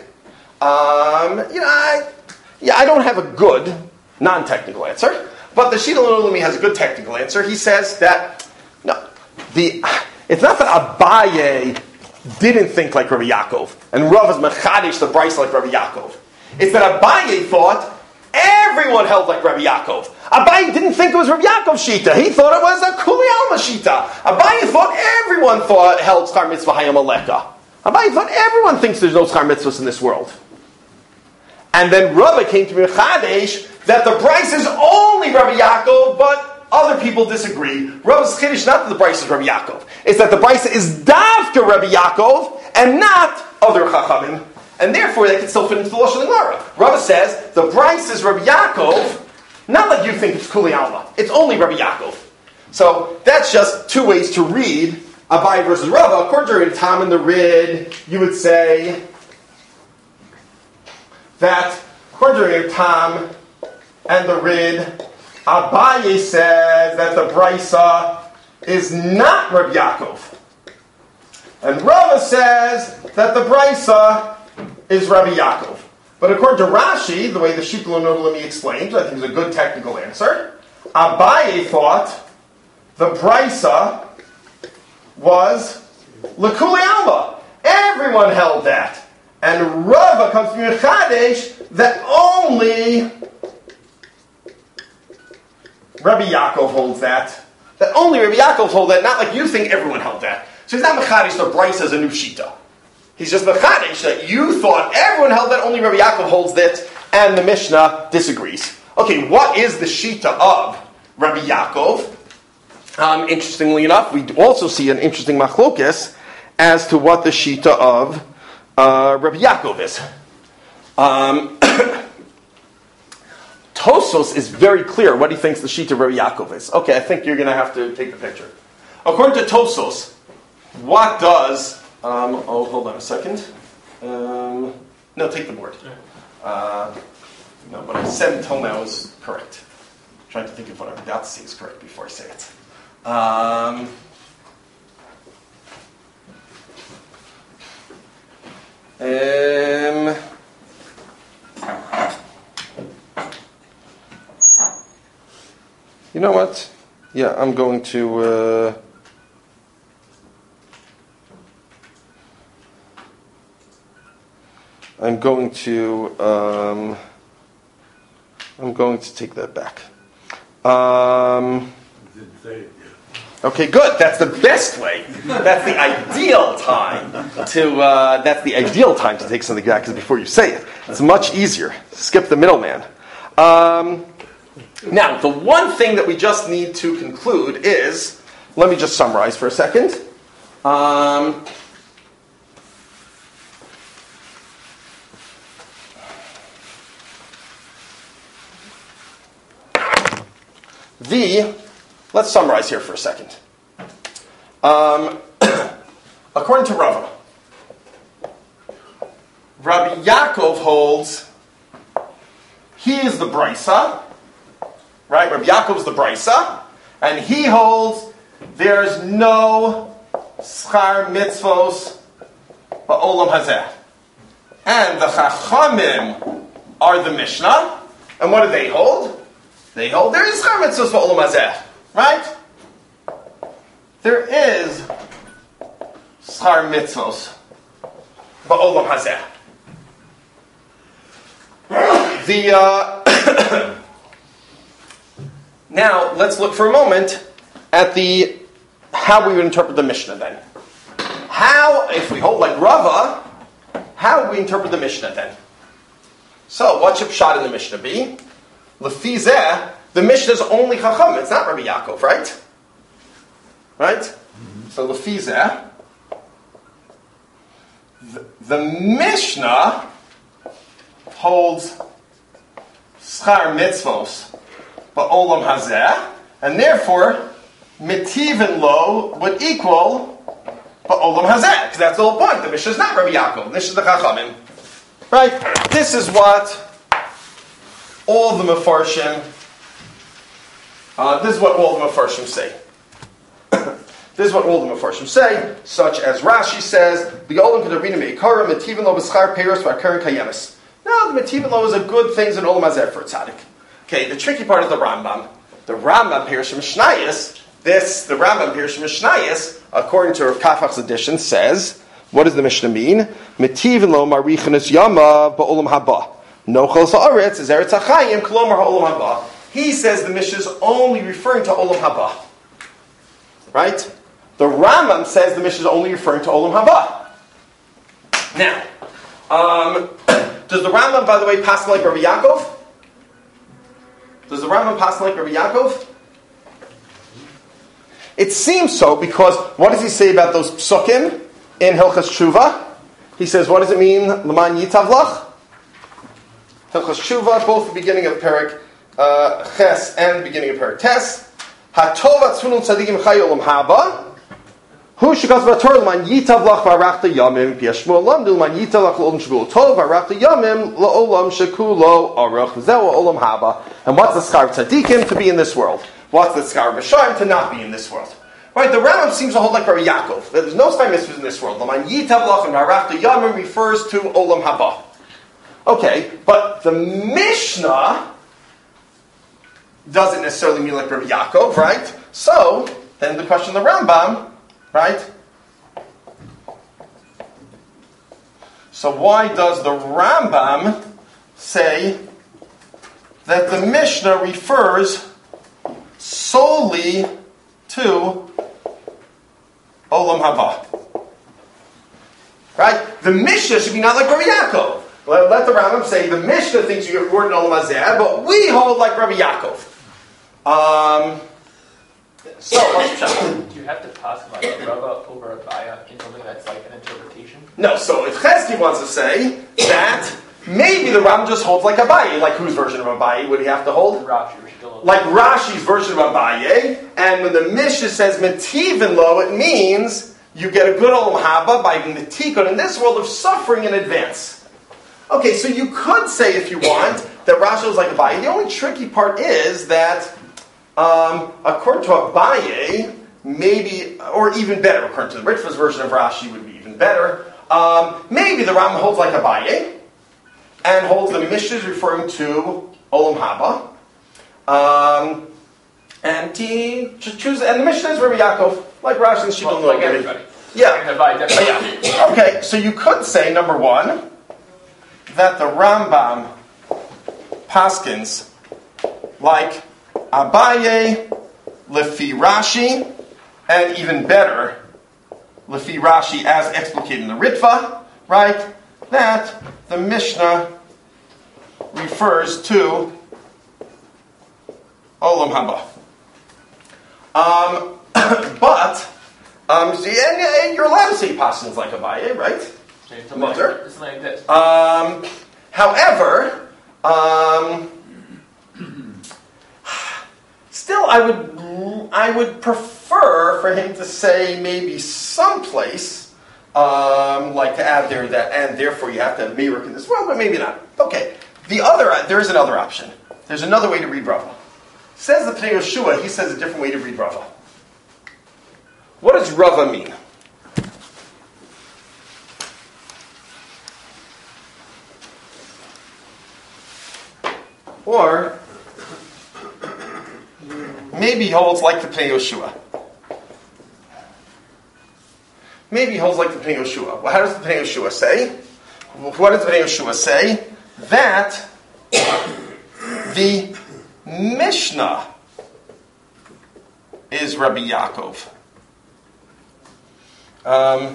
Um, you know, I, yeah, I don't have a good non-technical answer, but the Shita L'Nolami has a good technical answer. He says that no, the it's not that Abaye didn't think like Rabbi Yaakov, and Rav is mechadish the brisa like Rabbi Yaakov. It's that Abaye thought everyone held like Rabbi Yaakov. Abaye didn't think it was Rabbi Yaakov's shita. He thought it was a Kuli Alma shita. Abaye thought everyone thought held schar mitzvah hayam aleka. Abaye thought everyone thinks there's no schar mitzvahs in this world. And then Rava came to Mechadesh that the price is only Rabbi Yaakov, but other people disagree. Rava's chiddush not that the price is Rabbi Yaakov. It's that the price is davka Rabbi Yaakov and not other chachamim. And therefore, they can still fit into the Lashon Gemara. Rava says, the price is Rabbi Yaakov, not like you think it's Kuli Alma. It's only Rabbi Yaakov. So, that's just two ways to read Abaye versus Rava. According to Tam and the Rid, you would say that, according to Tam and the Rid, Abaye says that the brisa is not Rabbi Yaakov. And Rava says that the brisa is Rabbi Yaakov. But according to Rashi, the way the Shitla Nodalimi explains, I think is a good technical answer, Abaye thought the brisa was L'Kuli Alma. Everyone held that. And Rava comes to Mechadesh that only Rabbi Yaakov holds that. That only Rabbi Yaakov holds that, not like you think everyone held that. So he's not Mechadesh the brisa as a new shita. He's just Mechadesh that you thought everyone held that, only Rabbi Yaakov holds that, and the Mishnah disagrees. Okay, what is the shita of Rabbi Yaakov? Um, interestingly enough, we also see an interesting machlokes as to what the shita of uh, Rabbi Yaakov is. Um, Tosos is very clear what he thinks the shita of Rabbi Yaakov is. Okay, I think you're going to have to take the picture. According to Tosos, what does... Um, oh, hold on a second. Um, no, take the board. Uh, no, what I said until now is correct. I'm trying to think of what I'm about to say is correct before I say it. Um, um, you know what? Yeah, I'm going to... Uh, I'm going to um, I'm going to take that back. Um, okay, good. That's the best way. That's the ideal time to. Uh, that's the ideal time to take something back, because before you say it, it's much easier. Skip the middleman. Um, now, the one thing that we just need to conclude is, let me just summarize for a second. Um, The, let's summarize here for a second. Um, according to Rava, Rabbi Yaakov holds he is the brisa, right? Rabbi Yaakov is the brisa, and he holds there's no schar mitzvos ba'olam hazeh. And the Chachamim are the Mishnah, and what do they hold? They hold there is schar mitzvos ba'olam hazeh, right? There is schar mitzvos ba'olam hazeh. The uh, now let's look for a moment at the how we would interpret the Mishnah then. How, if we hold like Rava, how would we interpret the Mishnah then? So, what should pshat in the Mishnah be? Lefizeh, the Mishnah is only Chacham. It's not Rabbi Yaakov, right? Right? Mm-hmm. So Lefizeh, the, the Mishnah holds schar mitzvos ba'olam hazeh, and therefore mitivin lo would equal ba'olam hazeh, because that's the whole point. The Mishnah is not Rabbi Yaakov. This is the Chachamim, right? This is what all the Mefarshim. Uh, this is what all the Mefarshim say. This is what all the Mefarshim say, such as Rashi says, the Olam Kedarina Meikara mitivin lo b'schar peiros v'akaren kayemis. No, the mitivin lo is a good things in olam hazeh for a tzaddik. Okay, the tricky part is the Rambam. The Rambam Pirush Mishnayos. This, the Rambam Pirush Mishnayos, according to Rav Kafach's edition, says What does the Mishnah mean? Metiv lo marichanis yama ba'olam haba. Nochal sa'aretz is eretz hachayim kolomar ha'olam haba. He says the Mishnah is only referring to olam haba. Right? The Rambam says the Mishnah is only referring to olam haba. Now, um, does the Rambam, by the way, pass like Rabbi Yaakov? Does the Rambam pass like Rabbi Yaakov? It seems so, because what does he say about those psukim in Hilchas Tshuva? He says, what does it mean? L'man yitavlach? Hilchas Tshuva, both the beginning of Perek uh, Ches and the beginning of Perek Tes. Hatova tzfunun tzadikim chayolam haba. Hu shekas v'ator l'man yitavlach v'arachta yamim p'yashmu olam l'man yitavlach l'olam shekulo tov v'arachta yamim l'olam shekulo aruch v'zeu olam haba. And what's the schar of tzadikim? To be in this world. What's the schar of Mishayim? To not be in this world. Right, the Rambam seems to hold like Rabbi Yaakov. There's no Sfai Mitzvahs in this world. L'man yitavlach and v'arachta yamim refers to olam haba. Okay, but the Mishnah doesn't necessarily mean like Rabbi Yaakov, right? So, then the question of the Rambam, right? So why does the Rambam say that the Mishnah refers solely to Olam Haba? Right? The Mishnah should be not like Rabbi Yaakov. Let, let the Rambam say the Mishnah thinks you're in Olam Hazeh, but we hold like Rabbi Yaakov. Um, so, what's the shot? Do you have to pass like Rava over Abaya in something that's like an interpretation? No, so if Chesky wants to say that maybe the Rambam just holds like Abaye, like whose version of Abaye would he have to hold? Rashi. Like Rashi's version of Abaye, and when the Mishnah says Metivin lo, it means you get a good Olam Haba by the Tikun in this world of suffering in advance. Okay, so you could say, if you want, that Rashi was like Abaye. The only tricky part is that, um, according to Abaye, maybe, or even better, according to the Ritva's version of Rashi would be even better, um, maybe the Rambam holds like Abaye, and holds the Mishnah is referring to Olam Haba, um, and he chooses, and the Mishnah is Rabbi Yaakov, like Rashi and Shimon. Well, like everybody. Yeah. Abaye, definitely. yeah. Okay, so you could say, number one, that the Rambam paskins like Abaye, Lefi Rashi, and even better, Lefi Rashi as explicated in the Ritva, right? That the Mishnah refers to Olam Haba. Um, but, um, see, and, and you're allowed to say paskins like Abaye, right? Mutter. It's like this. Um, however, um, still, I would I would prefer for him to say maybe someplace um, like to add there that and therefore you have to have Meiruk in this world, but maybe not. Okay, the other there is another option. There's another way to read Rava. Says the Pnei Yoshua, he says a different way to read Rava. What does Rava mean? Or maybe he holds like the Pnei Yoshua. Maybe he holds like the Pnei Yoshua. Well, how does the Pnei Yoshua say? What does the Pnei Yoshua say? That the Mishnah is Rabbi Yaakov. Um,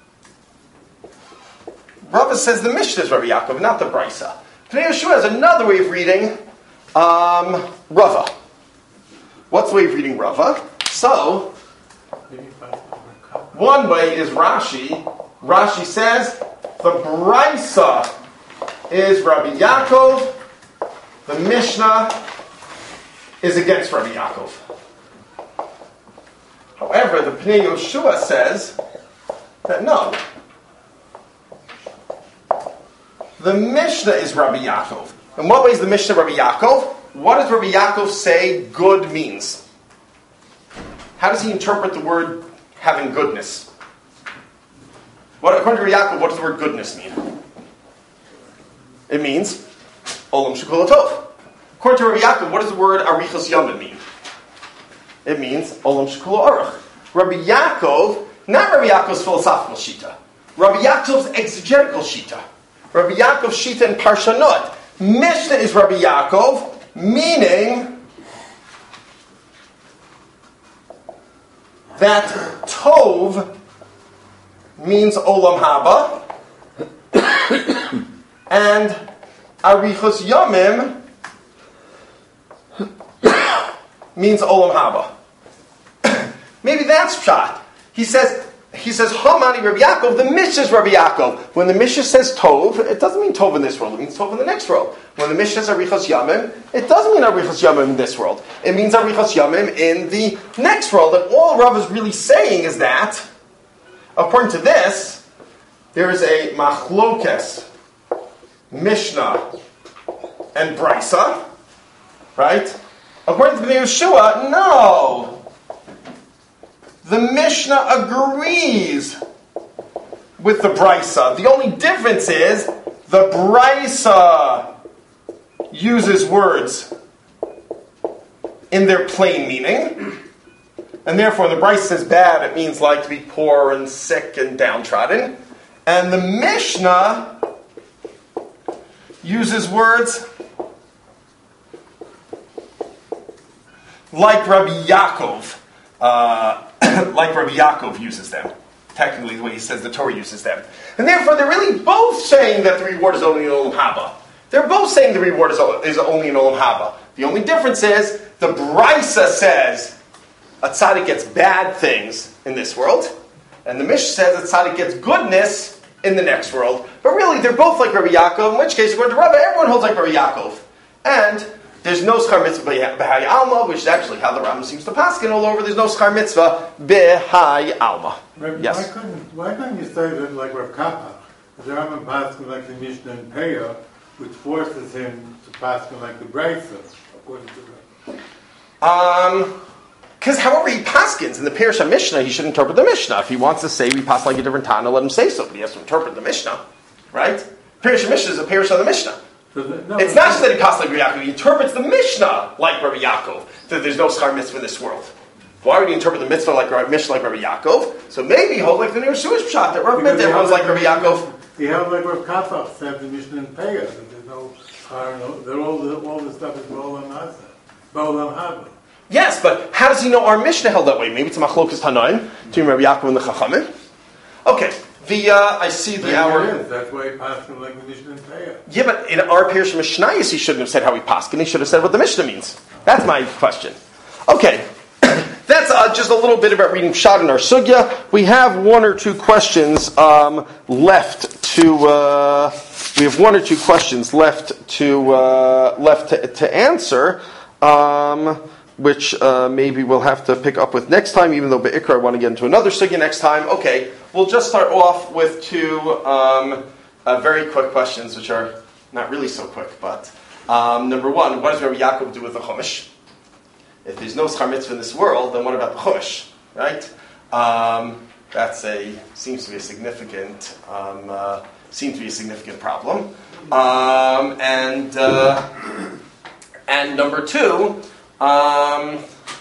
Rava says the Mishnah is Rabbi Yaakov, not the Brisa. Pnei Yoshua has another way of reading um, Rava. What's the way of reading Rava? So, one way is Rashi. Rashi says the Brisa is Rabbi Yaakov. The Mishnah is against Rabbi Yaakov. However, the Pnei Yoshua says that no. The Mishnah is Rabbi Yaakov. In what way is the Mishnah Rabbi Yaakov? What does Rabbi Yaakov say good means? How does he interpret the word having goodness? What, according to Rabbi Yaakov, what does the word goodness mean? It means Olam Shekula Tov. According to Rabbi Yaakov, what does the word Arichos Yamim mean? It means Olam Shekula Aruch. Rabbi Yaakov, not Rabbi Yaakov's philosophical shita. Rabbi Yaakov's exegetical shita. Rabbi Yaakov's shita in Parshanot. Mishnah is Rabbi Yaakov, meaning that Tov means Olam Haba, and Arichos Yomim means Olam Haba. Maybe that's pshat. He says, he says, Hamani Rabbi Yaakov, the Mishnah is Rabbi Yaakov. When the Mishnah says Tov, it doesn't mean Tov in this world, it means Tov in the next world. When the Mishnah says Arichos Yomim, it doesn't mean Arichos Yomim in this world. It means Arichos Yomim in the next world. And all Rav is really saying is that, according to this, there is a machlokes, Mishnah, and Brisa, right? According to the Yeshua, no. The Mishnah agrees with the Brisa. The only difference is the Brisa uses words in their plain meaning, and therefore the Brisa says bad, it means like to be poor and sick and downtrodden. And the Mishnah uses words like Rabbi Yaakov, uh, like Rabbi Yaakov uses them. Technically, the way he says the Torah uses them. And therefore, they're really both saying that the reward is only in Olam Haba. They're both saying the reward is, is only in Olam Haba. The only difference is, the Brisa says a tzaddik gets bad things in this world, and the Mishnah says a tzaddik gets goodness in the next world. But really, they're both like Rabbi Yaakov, in which case, according to Rabbi, everyone holds like Rabbi Yaakov. And there's no schar mitzvah b'hai alma, which is actually how the Rambam seems to paskin all over. There's no schar mitzvah b'hai alma. Rabbi, Yes. Why couldn't, why couldn't you say that like Rav Kappa, the Rambam paskin like the Mishnah and Peah, which forces him to paskin like the Brisa, according to Rav? Um, because however he paskins in the Perush Mishnah, he should interpret the Mishnah. If he wants to say we pass like a different Tana, let him say so. But he has to interpret the Mishnah, right? Perush Mishnah is a Perush of the Mishnah. So the, no, It's not just that he passes like Rabbi Yaakov, he interprets the Mishnah like Rabbi Yaakov, that there's no schar mitzvah in this world. Why would he interpret the mitzvah like Rabbi Mishnah like Rabbi Yaakov? So maybe he hold like the New Jewish pshat, that Rav meant everyone's like Rabbi Yaakov. He held like Rav Kappa said the Mishnah and Peah, that there's no schar, no, they're all the, all the stuff is Ba'olam Haba. Ba'olam Haba. Yes, but how does he know our Mishnah held that way? Maybe it's a machlokas Tanaim between Rabbi Yaakov and the Chachamim. Okay, the uh, I see the Maybe hour. it is. That's why he passed him like the Mishnah and Peah. Yeah, but in our Perush Mishnayos, he shouldn't have said how he paskin. He should have said what the Mishnah means. That's my question. Okay, that's uh, just a little bit about reading Pshat in our sugya. We have one or two questions um, left to. Uh, we have one or two questions left to uh, left to, to answer. Um, which uh, maybe we'll have to pick up with next time, even though Be'ikra I want to get into another sugya next time. Okay, we'll just start off with two um, uh, very quick questions, which are not really so quick, but um, number one, what does Rabbi Yaakov do with the Chumash? If there's no schar mitzvah in this world, then what about the Chumash, right? Um, that's a, seems to be a significant, um, uh, seems to be a significant problem. Um, and, uh, and number two, Um,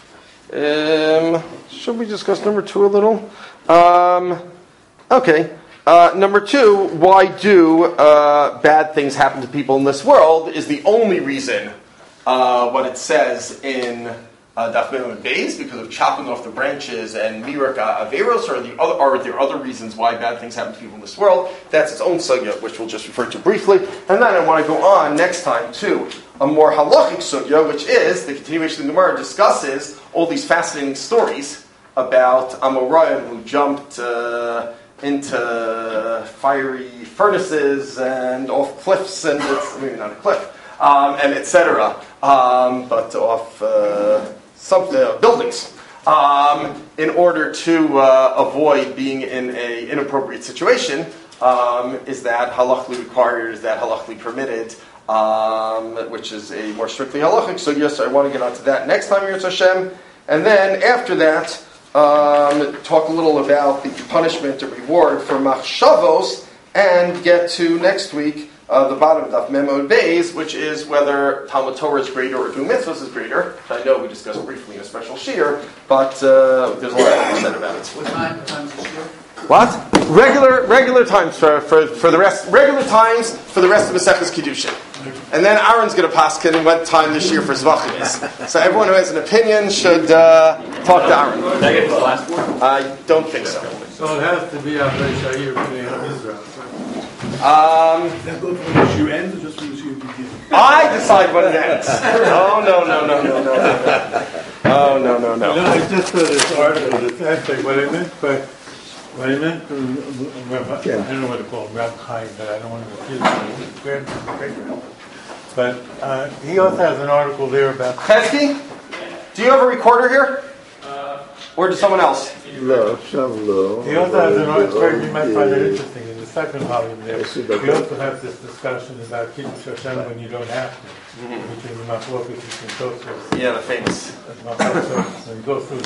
um, should we discuss number two a little? Um, okay. Uh, number two, why do uh, bad things happen to people in this world is the only reason uh, what it says in uh, Daf Mem Beis, because of chopping off the branches and Mirak Averos, or the other, are there other reasons why bad things happen to people in this world? That's its own sugya, which we'll just refer to briefly. And then I want to go on next time to a more halachic sugya, which is the continuation of the Gemara discusses all these fascinating stories about Amoraim who jumped uh, into fiery furnaces and off cliffs, and it's maybe not a cliff, um, and et cetera, um, but off uh, some uh, buildings, um, in order to uh, avoid being in an inappropriate situation. Um, is that halachically required? Is that halachically permitted? Um, which is a more strictly halachic. So yes, I want to get onto that next time, Yirtzeh Hashem. And then after that, um, talk a little about the punishment or reward for machshavos, and get to next week uh, the bottom of Daf Mem Beis, which is whether Talmud Torah is greater or doing mitzvahs is greater. Which I know we discussed briefly in a special shiur, but uh, there's a lot to be said about it. What time? What time is the shiur? What? Regular regular times for, for, for the rest regular times for the rest of Maseches Kiddushin. And then Aaron's going to paskin and what time this year for Zvachim is. So everyone who has an opinion should uh, talk to Aaron. Did I get this last one? I don't think so. So it has to be Avnei Sha'ir B'nei Israel. Um, That goes from the issue ends or just from the issue begins? I decide when it ends. Oh no no no no no no. Oh no no no. No, I just saw this article, this essay. What I meant by, what I meant, from, Rabbi- I don't know what to call him, Rab Chaim, but I don't want to confuse him. Grand- great rabbi. But uh, he also has an article there about. Chesky, do you have a recorder here? Or does someone else? לא, עכשיו לא. He also has an article, אבל, you might find it אה, interesting, in the second volume there. Yes, it He does. also has this discussion about Kiddush Hashem when you don't have to, between the Machlokas and Tosfos. Yeah, the famous. Machlokas, and he goes through